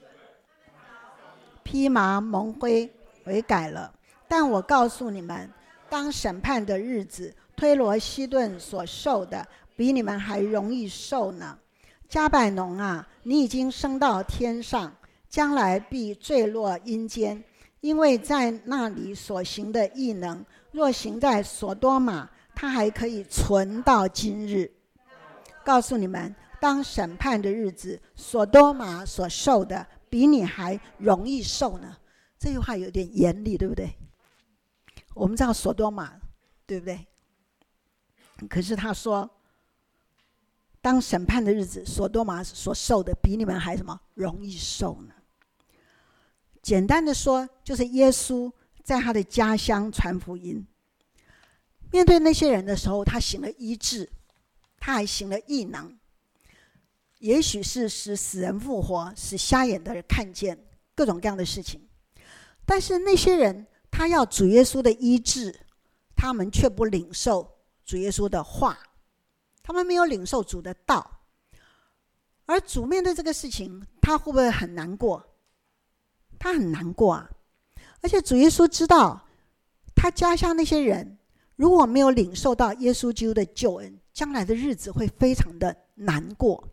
披麻蒙灰悔改了。但我告诉你们，当审判的日子，推罗西顿所受的比你们还容易受呢。迦百农啊，你已经升到天上，将来必坠落阴间，因为在那里所行的异能，若行在所多玛，他还可以存到今日。告诉你们，当审判的日子，所多玛所受的比你还容易受呢。这句话有点严厉，对不对？我们知道所多玛，对不对？可是他说，当审判的日子，所多玛所受的比你们还什么容易受呢？简单的说，就是耶稣在他的家乡传福音，面对那些人的时候，他行了医治，他还行了异能，也许是使死人复活，使瞎眼的人看见，各种各样的事情。但是那些人他要主耶稣的医治，他们却不领受主耶稣的话，他们没有领受主的道。而主面对这个事情，他会不会很难过？他很难过啊！而且主耶稣知道，他家乡那些人如果没有领受到耶稣基督的救恩，将来的日子会非常的难过。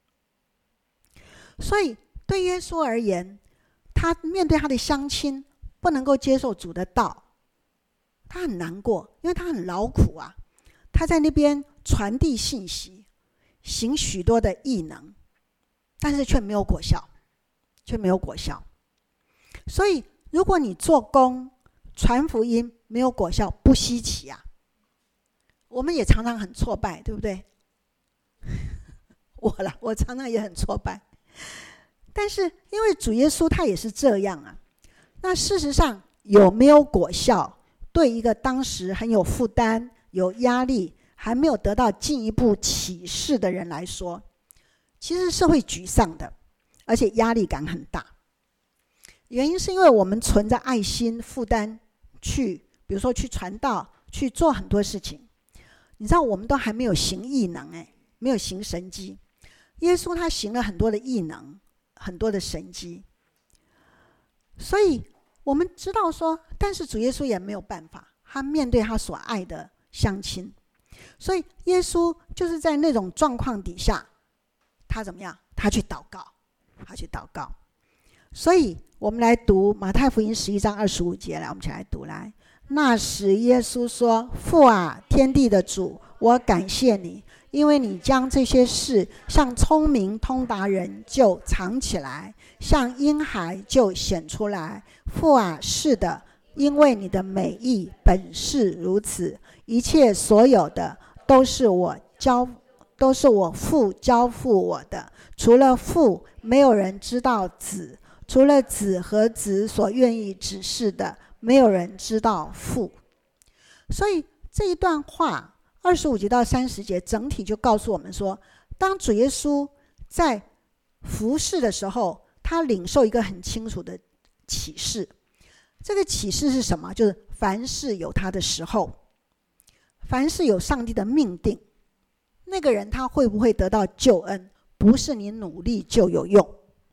所以对耶稣而言，他面对他的乡亲不能够接受主的道，他很难过，因为他很劳苦啊。他在那边传递信息，行许多的异能，但是却没有果效，却没有果效。所以如果你做工传福音没有果效，不稀奇啊。我们也常常很挫败，对不对？我啦，我常常也很挫败。但是因为主耶稣他也是这样啊。那事实上有没有果效，对一个当时很有负担、有压力、还没有得到进一步启示的人来说，其实是会沮丧的，而且压力感很大。原因是因为我们存着爱心负担去，比如说去传道，去做很多事情。你知道我们都还没有行异能，哎，没有行神迹。耶稣他行了很多的异能，很多的神迹。所以我们知道说，但是主耶稣也没有办法，他面对他所爱的乡亲。所以耶稣就是在那种状况底下，他怎么样？他去祷告，他去祷告。所以我们来读马太福音十一章二十五节，来，我们一起来读。来，那时耶稣说：父啊，天地的主，我感谢你，因为你将这些事向聪明通达人就藏起来，向婴孩就显出来。父啊，是的，因为你的美意本是如此。一切所有的都是我交都是我父交付我的，除了父，没有人知道子；除了子和子所愿意指示的，没有人知道父。 所以这一段话二十五节到三十节整体就告诉我们说，当主耶稣在服事的时候，他领受一个很清楚的启示。这个启示是什么？就是凡事有他的时候，凡事有上帝的命定。那个人他会不会得到救恩，不是你努力就有用。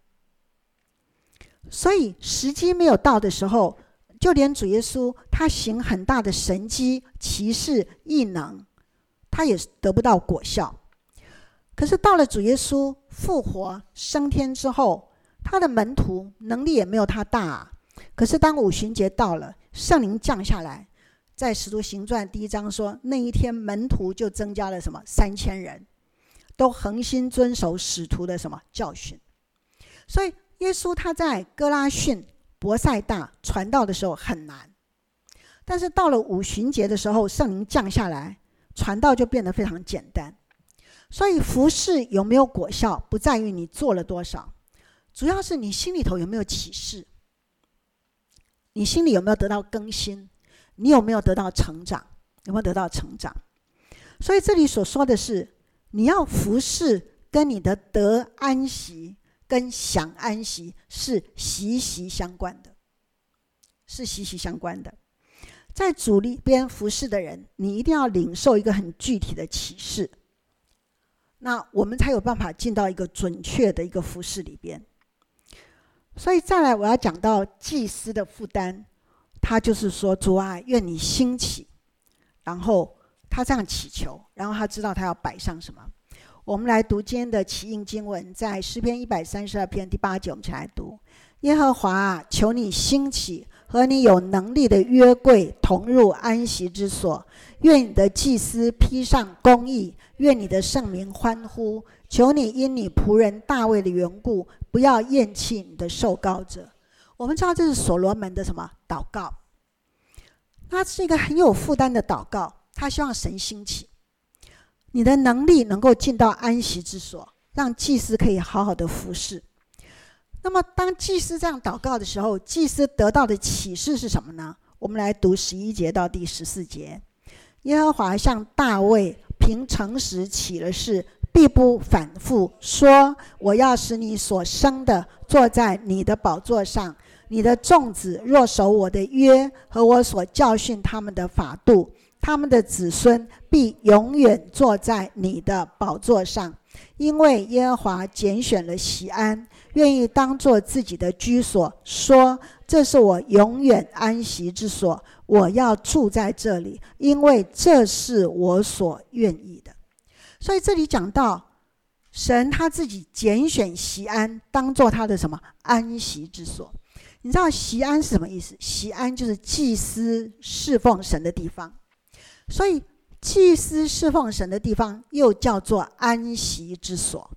所以时机没有到的时候，就连主耶稣他行很大的神迹奇事异能，他也得不到果效。可是到了主耶稣复活升天之后，他的门徒能力也没有他大啊。可是当五旬节到了，圣灵降下来，在使徒行传第一章说，那一天门徒就增加了什么三千人，都恒心遵守使徒的什么教训。所以耶稣他在哥拉汛、伯赛大传道的时候很难，但是到了五旬节的时候，圣灵降下来，传道就变得非常简单。所以服事有没有果效，不在于你做了多少，主要是你心里头有没有启示，你心里有没有得到更新，你有没有得到成长，有没有得到成长。所以这里所说的是，你要服事跟你的得安息跟享安息是息息相关的，是息息相关的。在主里边服事的人，你一定要领受一个很具体的启示，那我们才有办法进到一个准确的一个服事里边。所以再来我要讲到祭司的负担，他就是说，主啊，愿你兴起，然后他这样祈求，然后他知道他要摆上什么。我们来读今天的起应经文，在诗篇一百三十二篇第八节，我们一起来读：耶和华啊，求你兴起，和你有能力的约柜同入安息之所。愿你的祭司披上公义，愿你的圣民欢呼。求你因你仆人大卫的缘故，不要厌弃你的受膏者。我们知道这是所罗门的什么祷告，他是一个很有负担的祷告，他希望神兴起，你的能力能够进到安息之所，让祭司可以好好的服侍。那么当祭司这样祷告的时候，祭司得到的启示是什么呢？我们来读十一节到第十四节。耶和华向大卫凭诚实起了誓，必不反复，说：我要使你所生的坐在你的宝座上，你的众子若守我的约和我所教训他们的法度，他们的子孙必永远坐在你的宝座上。因为耶和华拣选了锡安，愿意当作自己的居所，说：这是我永远安息之所，我要住在这里，因为这是我所愿意的。所以这里讲到神他自己拣选锡安当作他的什么安息之所。你知道锡安是什么意思？锡安就是祭司侍奉神的地方，所以祭司侍奉神的地方又叫做安息之所。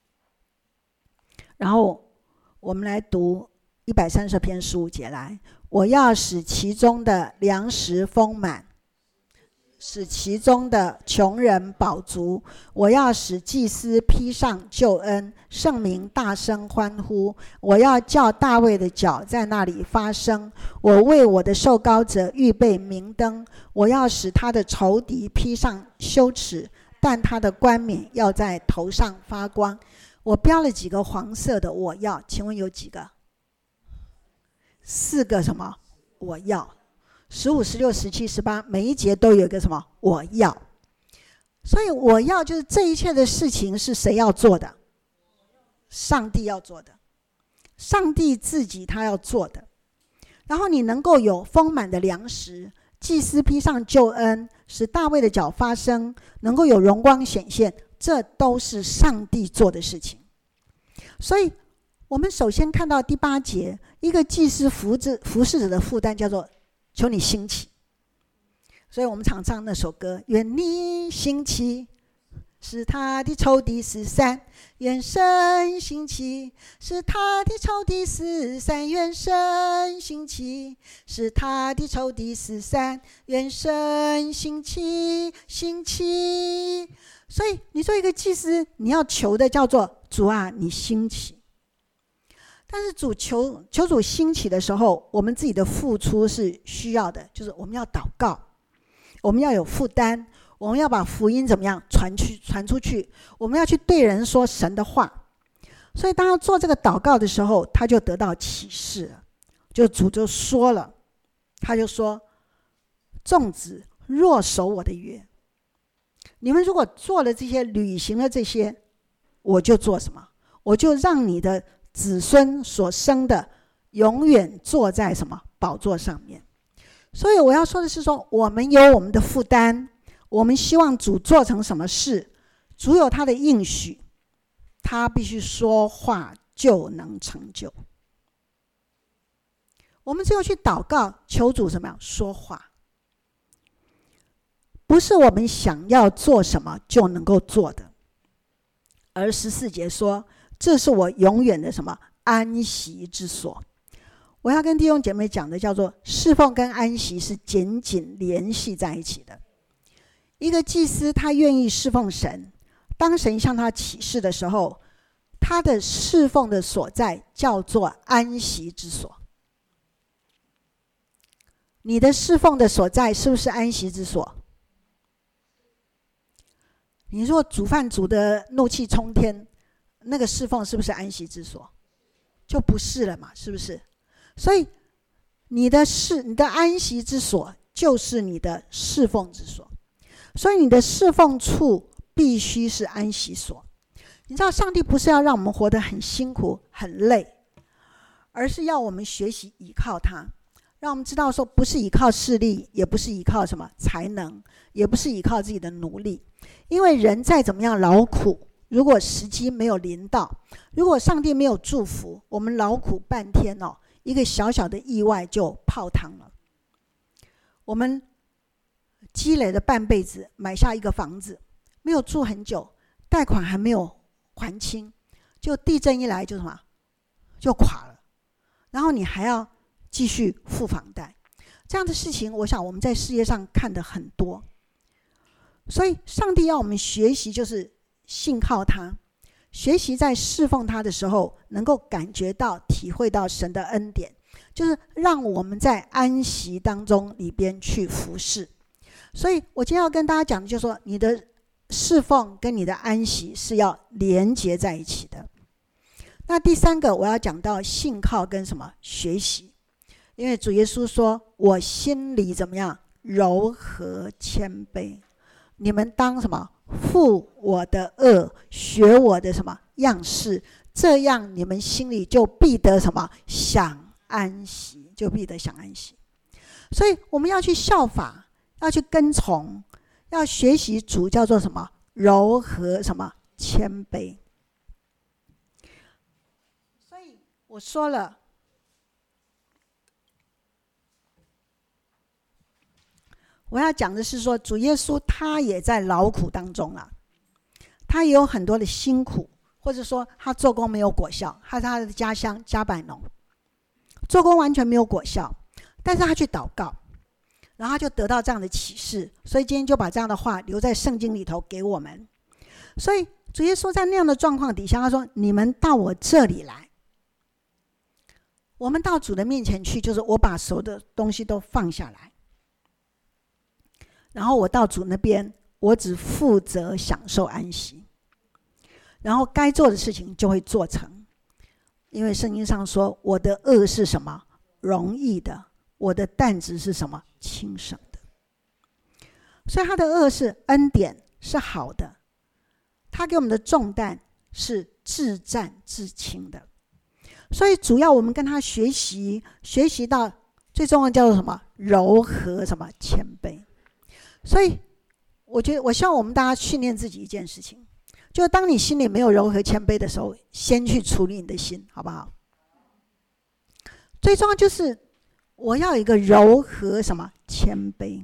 然后我们来读一百三十篇十五节来：我要使其中的粮食丰满，使其中的穷人饱足。我要使祭司披上救恩，圣民大声欢呼。我要叫大卫的脚在那里发声。我为我的受膏者预备明灯。我要使他的仇敌披上羞耻，但他的冠冕要在头上发光。我标了几个黄色的我要，请问有几个？四个什么？我要。十五、十六、十七、十八，每一节都有一个什么？我要。所以我要就是这一切的事情是谁要做的？上帝要做的，上帝自己他要做的。然后你能够有丰满的粮食，祭司披上救恩，使大卫的脚发声，能够有荣光显现，这都是上帝做的事情。所以我们首先看到第八节，一个祭司服侍服侍者的负担叫做求你兴起。所以我们常唱那首歌：愿你兴起，使他的仇敌四散；愿神兴起，使他的仇敌四散；愿神兴起，使他的仇敌四散；愿神兴起，兴起。所以你做一个祭司，你要求的叫做主啊，你兴起。但是主求求主兴起的时候，我们自己的付出是需要的，就是我们要祷告， 我们要有负担，我们要把福音怎么样传去传出去，我们要去对人说神的话。所以当他做这个祷告的时候，他就得到启示了，就主就说了，他就说，众子若守我的约，你们如果做了这些，履行了这些，我就做什么？我就让你的子孙所生的永远坐在什么宝座上面。所以我要说的是说，我们有我们的负担，我们希望主做成什么事，主有他的应许，他必须说话就能成就。我们只有去祷告，求主怎么样说话，不是我们想要做什么就能够做的。而十四节说，这是我永远的什么安息之所。我要跟弟兄姐妹讲的叫做，侍奉跟安息是紧紧联系在一起的。一个祭司他愿意侍奉神，当神向他启示的时候，他的侍奉的所在叫做安息之所。你的侍奉的所在是不是安息之所？你若煮饭煮的怒气冲天，那个侍奉是不是安息之所？就不是了嘛，是不是？所以你的事，你的安息之所就是你的侍奉之所，所以你的侍奉处必须是安息所。你知道上帝不是要让我们活得很辛苦很累，而是要我们学习依靠他，让我们知道说，不是依靠势力，也不是依靠什么才能，也不是依靠自己的努力。因为人再怎么样劳苦，如果时机没有临到，如果上帝没有祝福，我们劳苦半天哦，一个小小的意外就泡汤了。我们积累了半辈子，买下一个房子，没有住很久，贷款还没有还清，就地震一来就什么就垮了，然后你还要继续付房贷。这样的事情我想我们在世界上看得很多。所以上帝要我们学习，就是信靠他，学习在侍奉他的时候能够感觉到体会到神的恩典，就是让我们在安息当中里边去服侍。所以我今天要跟大家讲的就是说，你的侍奉跟你的安息是要连结在一起的。那第三个我要讲到信靠跟什么学习，因为主耶稣说，我心里怎么样柔和谦卑，你们当什么负我的恶，学我的什么样式，这样你们心里就必得什么享安息，就必得享安息。所以我们要去效法，要去跟从，要学习主叫做什么柔和什么谦卑。所以我说了，我要讲的是说，主耶稣他也在劳苦当中啊，他也有很多的辛苦，或者说他做工没有果效。他在他的家乡加百农做工完全没有果效，但是他去祷告，然后他就得到这样的启示，所以今天就把这样的话留在圣经里头给我们。所以主耶稣在那样的状况底下，他说，你们到我这里来。我们到主的面前去，就是我把所有的东西都放下来，然后我到主那边，我只负责享受安息，然后该做的事情就会做成。因为圣经上说，我的恶是什么容易的，我的担子是什么轻省的。所以他的恶是恩典，是好的，他给我们的重担是至战至轻的。所以主要我们跟他学习，学习到最重要叫做什么柔和什么谦卑。所以我觉得我希望我们大家训练自己一件事情，就是当你心里没有柔和谦卑的时候，先去处理你的心，好不好？最重要就是我要有一个柔和什么谦卑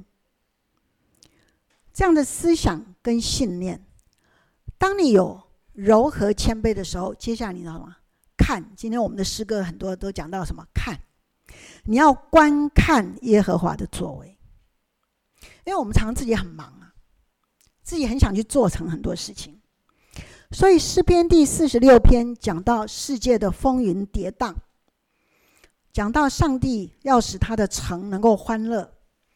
这样的思想跟信念。当你有柔和谦卑的时候，接下来你知道吗？看，今天我们的诗歌很多都讲到什么？看，你要观看耶和华的作为。因为我们常常自己很忙啊，自己很想去做成很多事情，所以诗篇第四十六篇讲到世界的风云跌宕，讲到上帝要使他的城能够欢乐，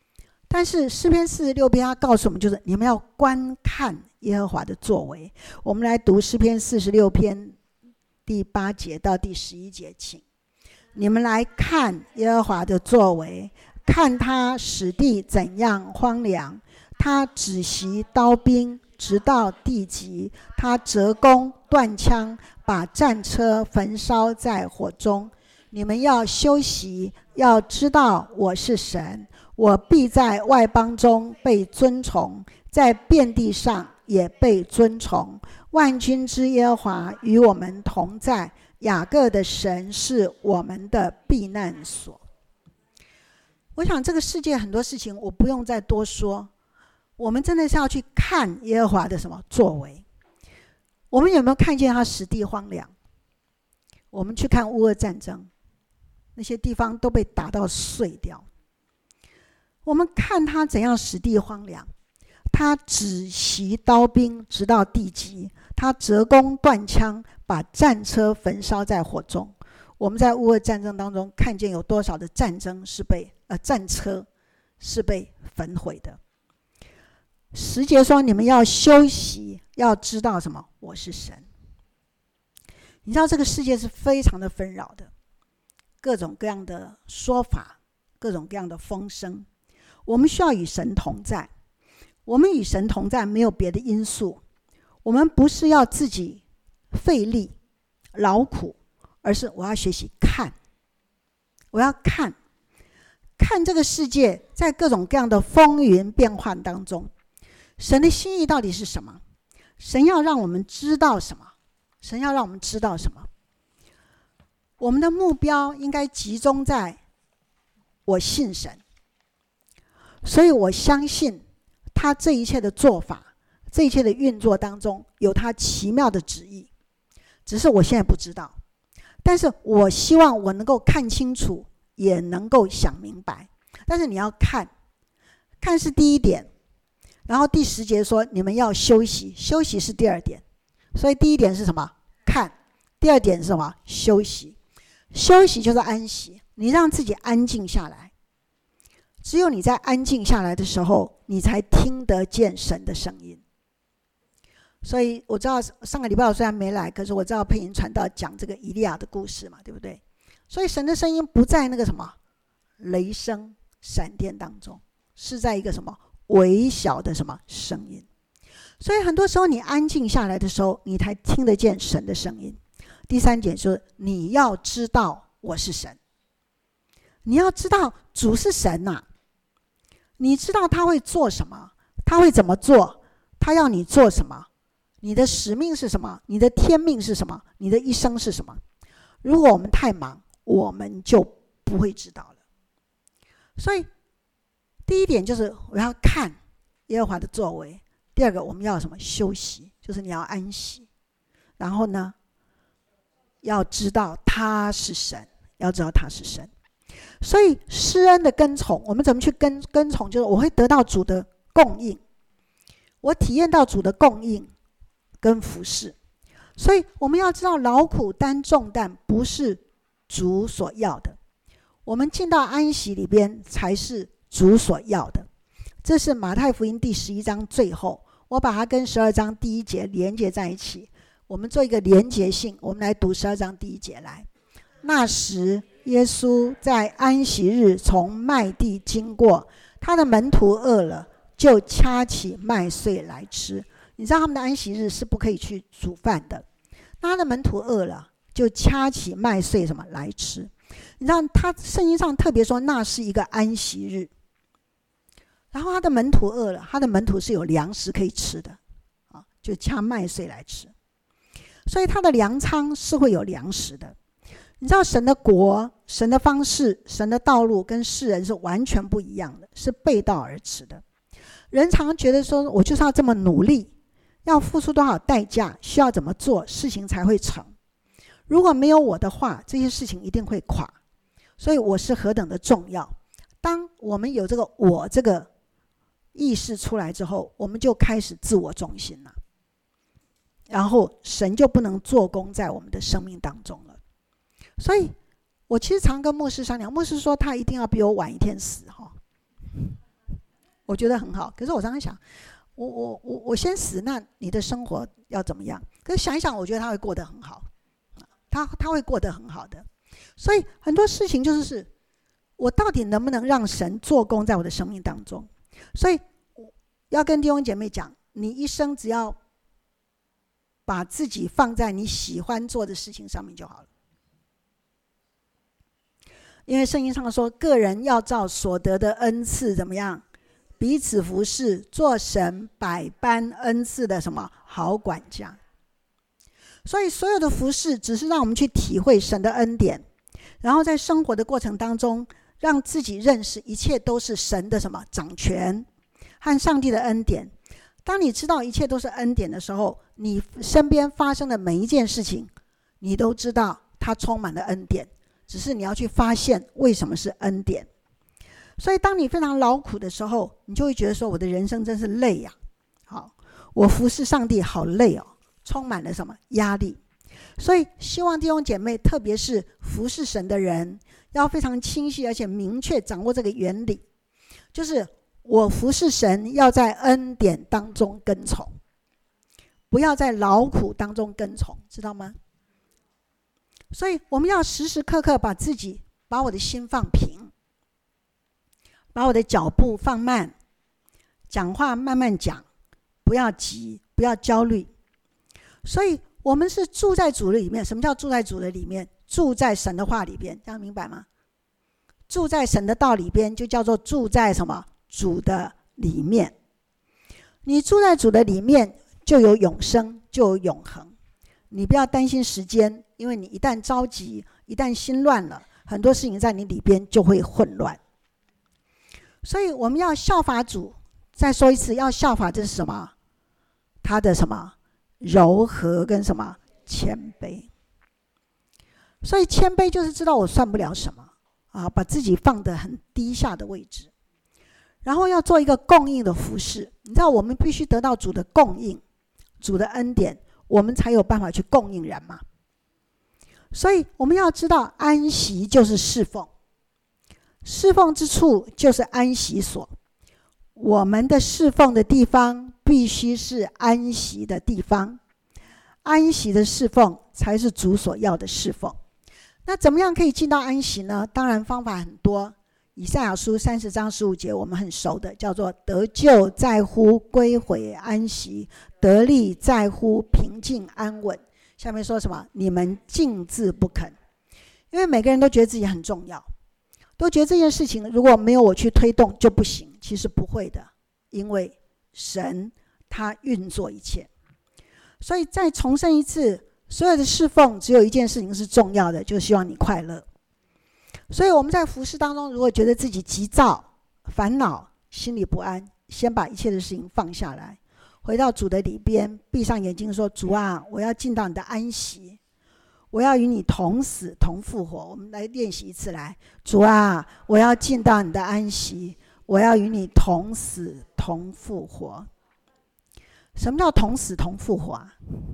但是诗篇四十六篇他告诉我们，就是你们要观看耶和华的作为。我们来读诗篇四十六篇第八节到第十一节，请你们来看耶和华的作为，看他使地怎样荒凉，他止息刀兵直到地极，他折弓断枪，把战车焚烧在火中。你们要休息，要知道我是神，我必在外邦中被尊崇，在遍地上也被尊崇。万军之耶和华与我们同在，雅各的神是我们的避难所。我想这个世界很多事情我不用再多说，我们真的是要去看耶和华的什么作为。我们有没有看见他使地荒凉？我们去看乌俄战争，那些地方都被打到碎掉。我们看他怎样使地荒凉，他止息刀兵直到地极，他折弓断枪，把战车焚烧在火中。我们在乌俄战争当中看见有多少的战争是被呃战车是被焚毁的。十节说你们要休息，要知道什么？我是神。你知道这个世界是非常的纷扰的，各种各样的说法，各种各样的风声。我们需要与神同在，我们与神同在没有别的因素，我们不是要自己费力劳苦，而是我要学习看，我要看看这个世界在各种各样的风云变幻当中，神的心意到底是什么？神要让我们知道什么？神要让我们知道什么？我们的目标应该集中在我信神，所以我相信他这一切的做法，这一切的运作当中有他奇妙的旨意，只是我现在不知道。但是我希望我能够看清楚，也能够想明白。但是你要看，看是第一点，然后第十节说你们要休息，休息是第二点。所以第一点是什么？看。第二点是什么？休息。休息就是安息，你让自己安静下来。只有你在安静下来的时候，你才听得见神的声音。所以我知道上个礼拜我虽然没来，可是我知道配音传道讲这个以利亚的故事嘛，对不对？所以神的声音不在那个什么雷声闪电当中，是在一个什么微小的什么声音。所以很多时候你安静下来的时候，你才听得见神的声音。第三点就是你要知道我是神，你要知道主是神啊，你知道他会做什么，他会怎么做，他要你做什么，你的使命是什么，你的天命是什么，你的一生是什么。如果我们太忙，我们就不会知道了。所以第一点就是我要看耶和华的作为，第二个我们要什么？休息，就是你要安息。然后呢，要知道他是神，要知道他是神。所以施恩的跟从，我们怎么去跟跟从？就是我会得到主的供应，我体验到主的供应跟服侍。所以我们要知道劳苦担重担不是主所要的，我们进到安息里边才是主所要的。这是马太福音第十一章最后，我把它跟十二章第一节连接在一起，我们做一个连结性。我们来读十二章第一节来。那时耶稣在安息日从麦地经过，他的门徒饿了，就掐起麦穗来吃。你知道他们的安息日是不可以去煮饭的，那他的门徒饿了，就掐起麦穗什么来吃。你知道他圣经上特别说那是一个安息日，然后他的门徒饿了，他的门徒是有粮食可以吃的啊，就掐麦穗来吃。所以他的粮仓是会有粮食的。你知道神的国、神的方式、神的道路跟世人是完全不一样的，是背道而驰的。人常觉得说我就是要这么努力，要付出多少代价，需要怎么做事情才会成，如果没有我的话，这些事情一定会垮。所以我是何等的重要。当我们有这个我这个意识出来之后，我们就开始自我中心了，然后神就不能做工在我们的生命当中了。所以我其实常跟牧师商量，牧师说他一定要比我晚一天死哈。 我觉得很好。可是我常常想，我我我我先死，那你的生活要怎么样？可是想一想，我觉得他会过得很好，他他会过得很好的。所以很多事情就是是，我到底能不能让神做工在我的生命当中？所以要跟弟兄姐妹讲，你一生只要把自己放在你喜欢做的事情上面就好了。因为圣经上说，个人要照所得的恩赐怎么样，彼此服侍，做神百般恩赐的什么好管家。所以所有的服侍只是让我们去体会神的恩典，然后在生活的过程当中，让自己认识一切都是神的什么掌权和上帝的恩典。当你知道一切都是恩典的时候，你身边发生的每一件事情，你都知道它充满了恩典，只是你要去发现为什么是恩典。所以当你非常劳苦的时候，你就会觉得说，我的人生真是累呀、啊！好，我服侍上帝好累哦，充满了什么压力。所以希望弟兄姐妹，特别是服侍神的人，要非常清晰而且明确掌握这个原理，就是我服侍神要在恩典当中跟从，不要在劳苦当中跟从，知道吗？所以我们要时时刻刻把自己把我的心放平，把我的脚步放慢，讲话慢慢讲，不要急，不要焦虑。所以我们是住在主的里面。什么叫住在主的里面？住在神的话里边，这样明白吗？住在神的道里边，就叫做住在什么？主的里面。你住在主的里面，就有永生，就有永恒。你不要担心时间，因为你一旦着急，一旦心乱了，很多事情在你里边就会混乱。所以我们要效法主。再说一次，要效法这是什么？他的什么柔和跟什么谦卑。所以谦卑就是知道我算不了什么啊，把自己放得很低下的位置，然后要做一个供应的服事。你知道我们必须得到主的供应，主的恩典，我们才有办法去供应人嘛。所以我们要知道，安息就是侍奉，侍奉之处就是安息所。我们的侍奉的地方必须是安息的地方，安息的侍奉才是主所要的侍奉。那怎么样可以进到安息呢？当然方法很多。以赛亚书三十章十五节我们很熟的，叫做得救在乎归回安息，得力在乎平静安稳。下面说什么？你们静自不肯。因为每个人都觉得自己很重要，都觉得这件事情如果没有我去推动就不行。其实不会的，因为神他运作一切。所以再重申一次，所有的侍奉只有一件事情是重要的，就是希望你快乐。所以我们在服事当中，如果觉得自己急躁、烦恼、心里不安，先把一切的事情放下来，回到主的里边，闭上眼睛说，主啊，我要进到你的安息，我要与你同死同复活。我们来练习一次，来，主啊，我要进到你的安息，我要与你同死同复活。什么叫同死同复活啊？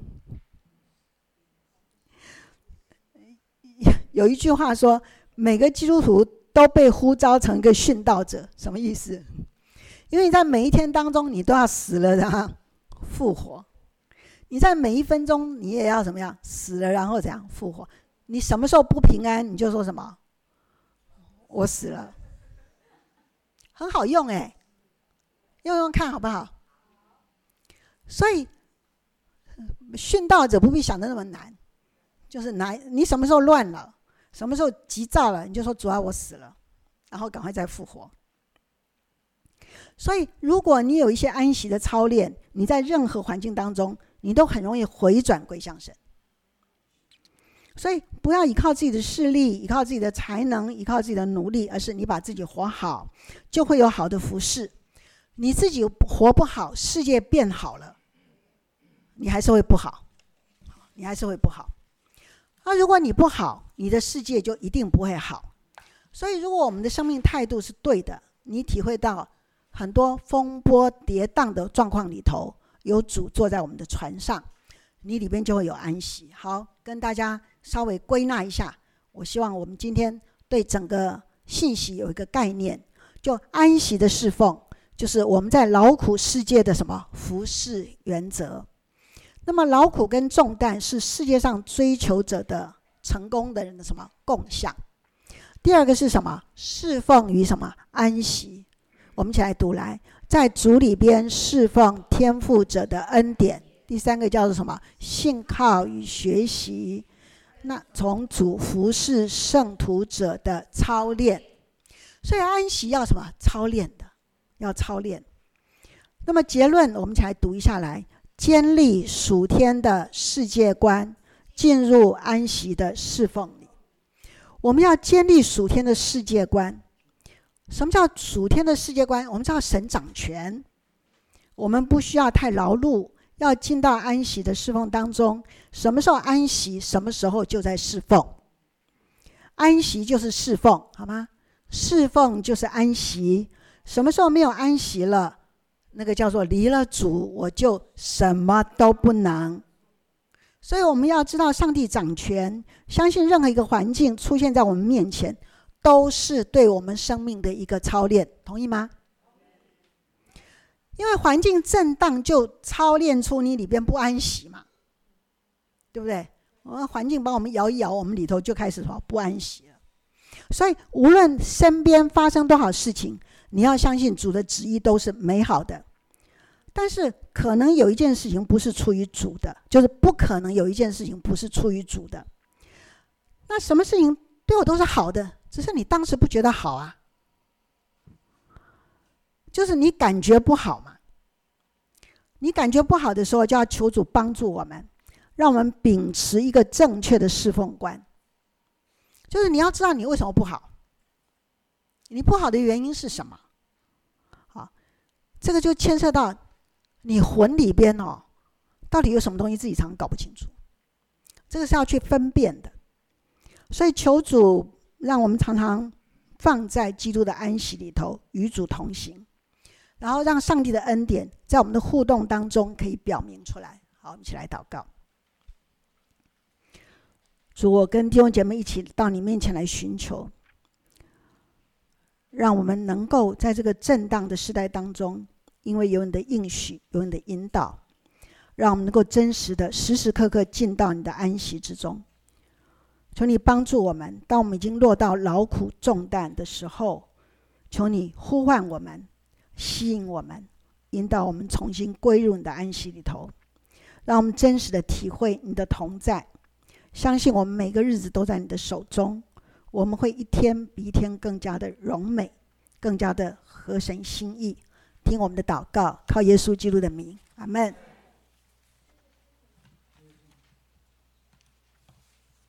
有一句话说，每个基督徒都被呼召成一个殉道者。什么意思？因为你在每一天当中，你都要死了然后复活。你在每一分钟，你也要怎么样？死了然后怎样复活？你什么时候不平安，你就说什么？我死了。很好用哎，用用看好不好？所以殉道者不必想得那么难，就是哪你什么时候乱了，什么时候急躁了，你就说主啊，我死了，然后赶快再复活。所以如果你有一些安息的操练，你在任何环境当中，你都很容易回转归向神。所以不要依靠自己的势力，依靠自己的才能，依靠自己的努力，而是你把自己活好，就会有好的服事。你自己活不好，世界变好了，你还是会不好，你还是会不好。那如果你不好，你的世界就一定不会好。所以如果我们的生命态度是对的，你体会到很多风波跌宕的状况里头，有主坐在我们的船上，你里边就会有安息。好，跟大家稍微归纳一下，我希望我们今天对整个信息有一个概念，就安息的侍奉就是我们在劳苦世界的什么服事原则。那么劳苦跟重担是世界上追求者的成功的人的什么共享。第二个是什么？侍奉与什么安息。我们一起来读来，在主里边侍奉天父者的恩典。第三个叫做什么？信靠与学习。那从主服侍圣徒者的操练。所以安息要什么？操练的，要操练。那么结论我们才读一下来，坚立属天的世界观，进入安息的侍奉里。我们要坚立属天的世界观。什么叫属天的世界观？我们知道神掌权，我们不需要太劳碌，要进到安息的侍奉当中。什么时候安息，什么时候就在侍奉。安息就是侍奉，好吗？侍奉就是安息。什么时候没有安息了，那个叫做离了主，我就什么都不能。所以我们要知道上帝掌权，相信任何一个环境出现在我们面前，都是对我们生命的一个操练，同意吗？因为环境震荡，就操练出你里边不安息嘛，对不对？我们环境把我们摇一摇，我们里头就开始什么不安息了。所以无论身边发生多少事情，你要相信主的旨意都是美好的。但是可能有一件事情不是出于主的，就是不可能有一件事情不是出于主的。那什么事情对我都是好的，只是你当时不觉得好啊，就是你感觉不好嘛。你感觉不好的时候，就要求主帮助我们，让我们秉持一个正确的侍奉观。就是你要知道你为什么不好，你不好的原因是什么。好，这个就牵涉到你魂里边哦，到底有什么东西自己常常搞不清楚，这个是要去分辨的。所以求主让我们常常放在基督的安息里头，与主同行，然后让上帝的恩典在我们的互动当中可以表明出来。好，我们一起来祷告。主，我跟弟兄姐妹一起到你面前来寻求，让我们能够在这个震荡的时代当中，因为有你的应许，有你的引导，让我们能够真实的时时刻刻进到你的安息之中。求你帮助我们，当我们已经落到劳苦重担的时候，求你呼唤我们，吸引我们，引导我们重新归入你的安息里头，让我们真实的体会你的同在，相信我们每个日子都在你的手中，我们会一天比一天更加的荣美，更加的合神心意。听我们的祷告，靠耶稣基督的名，阿们。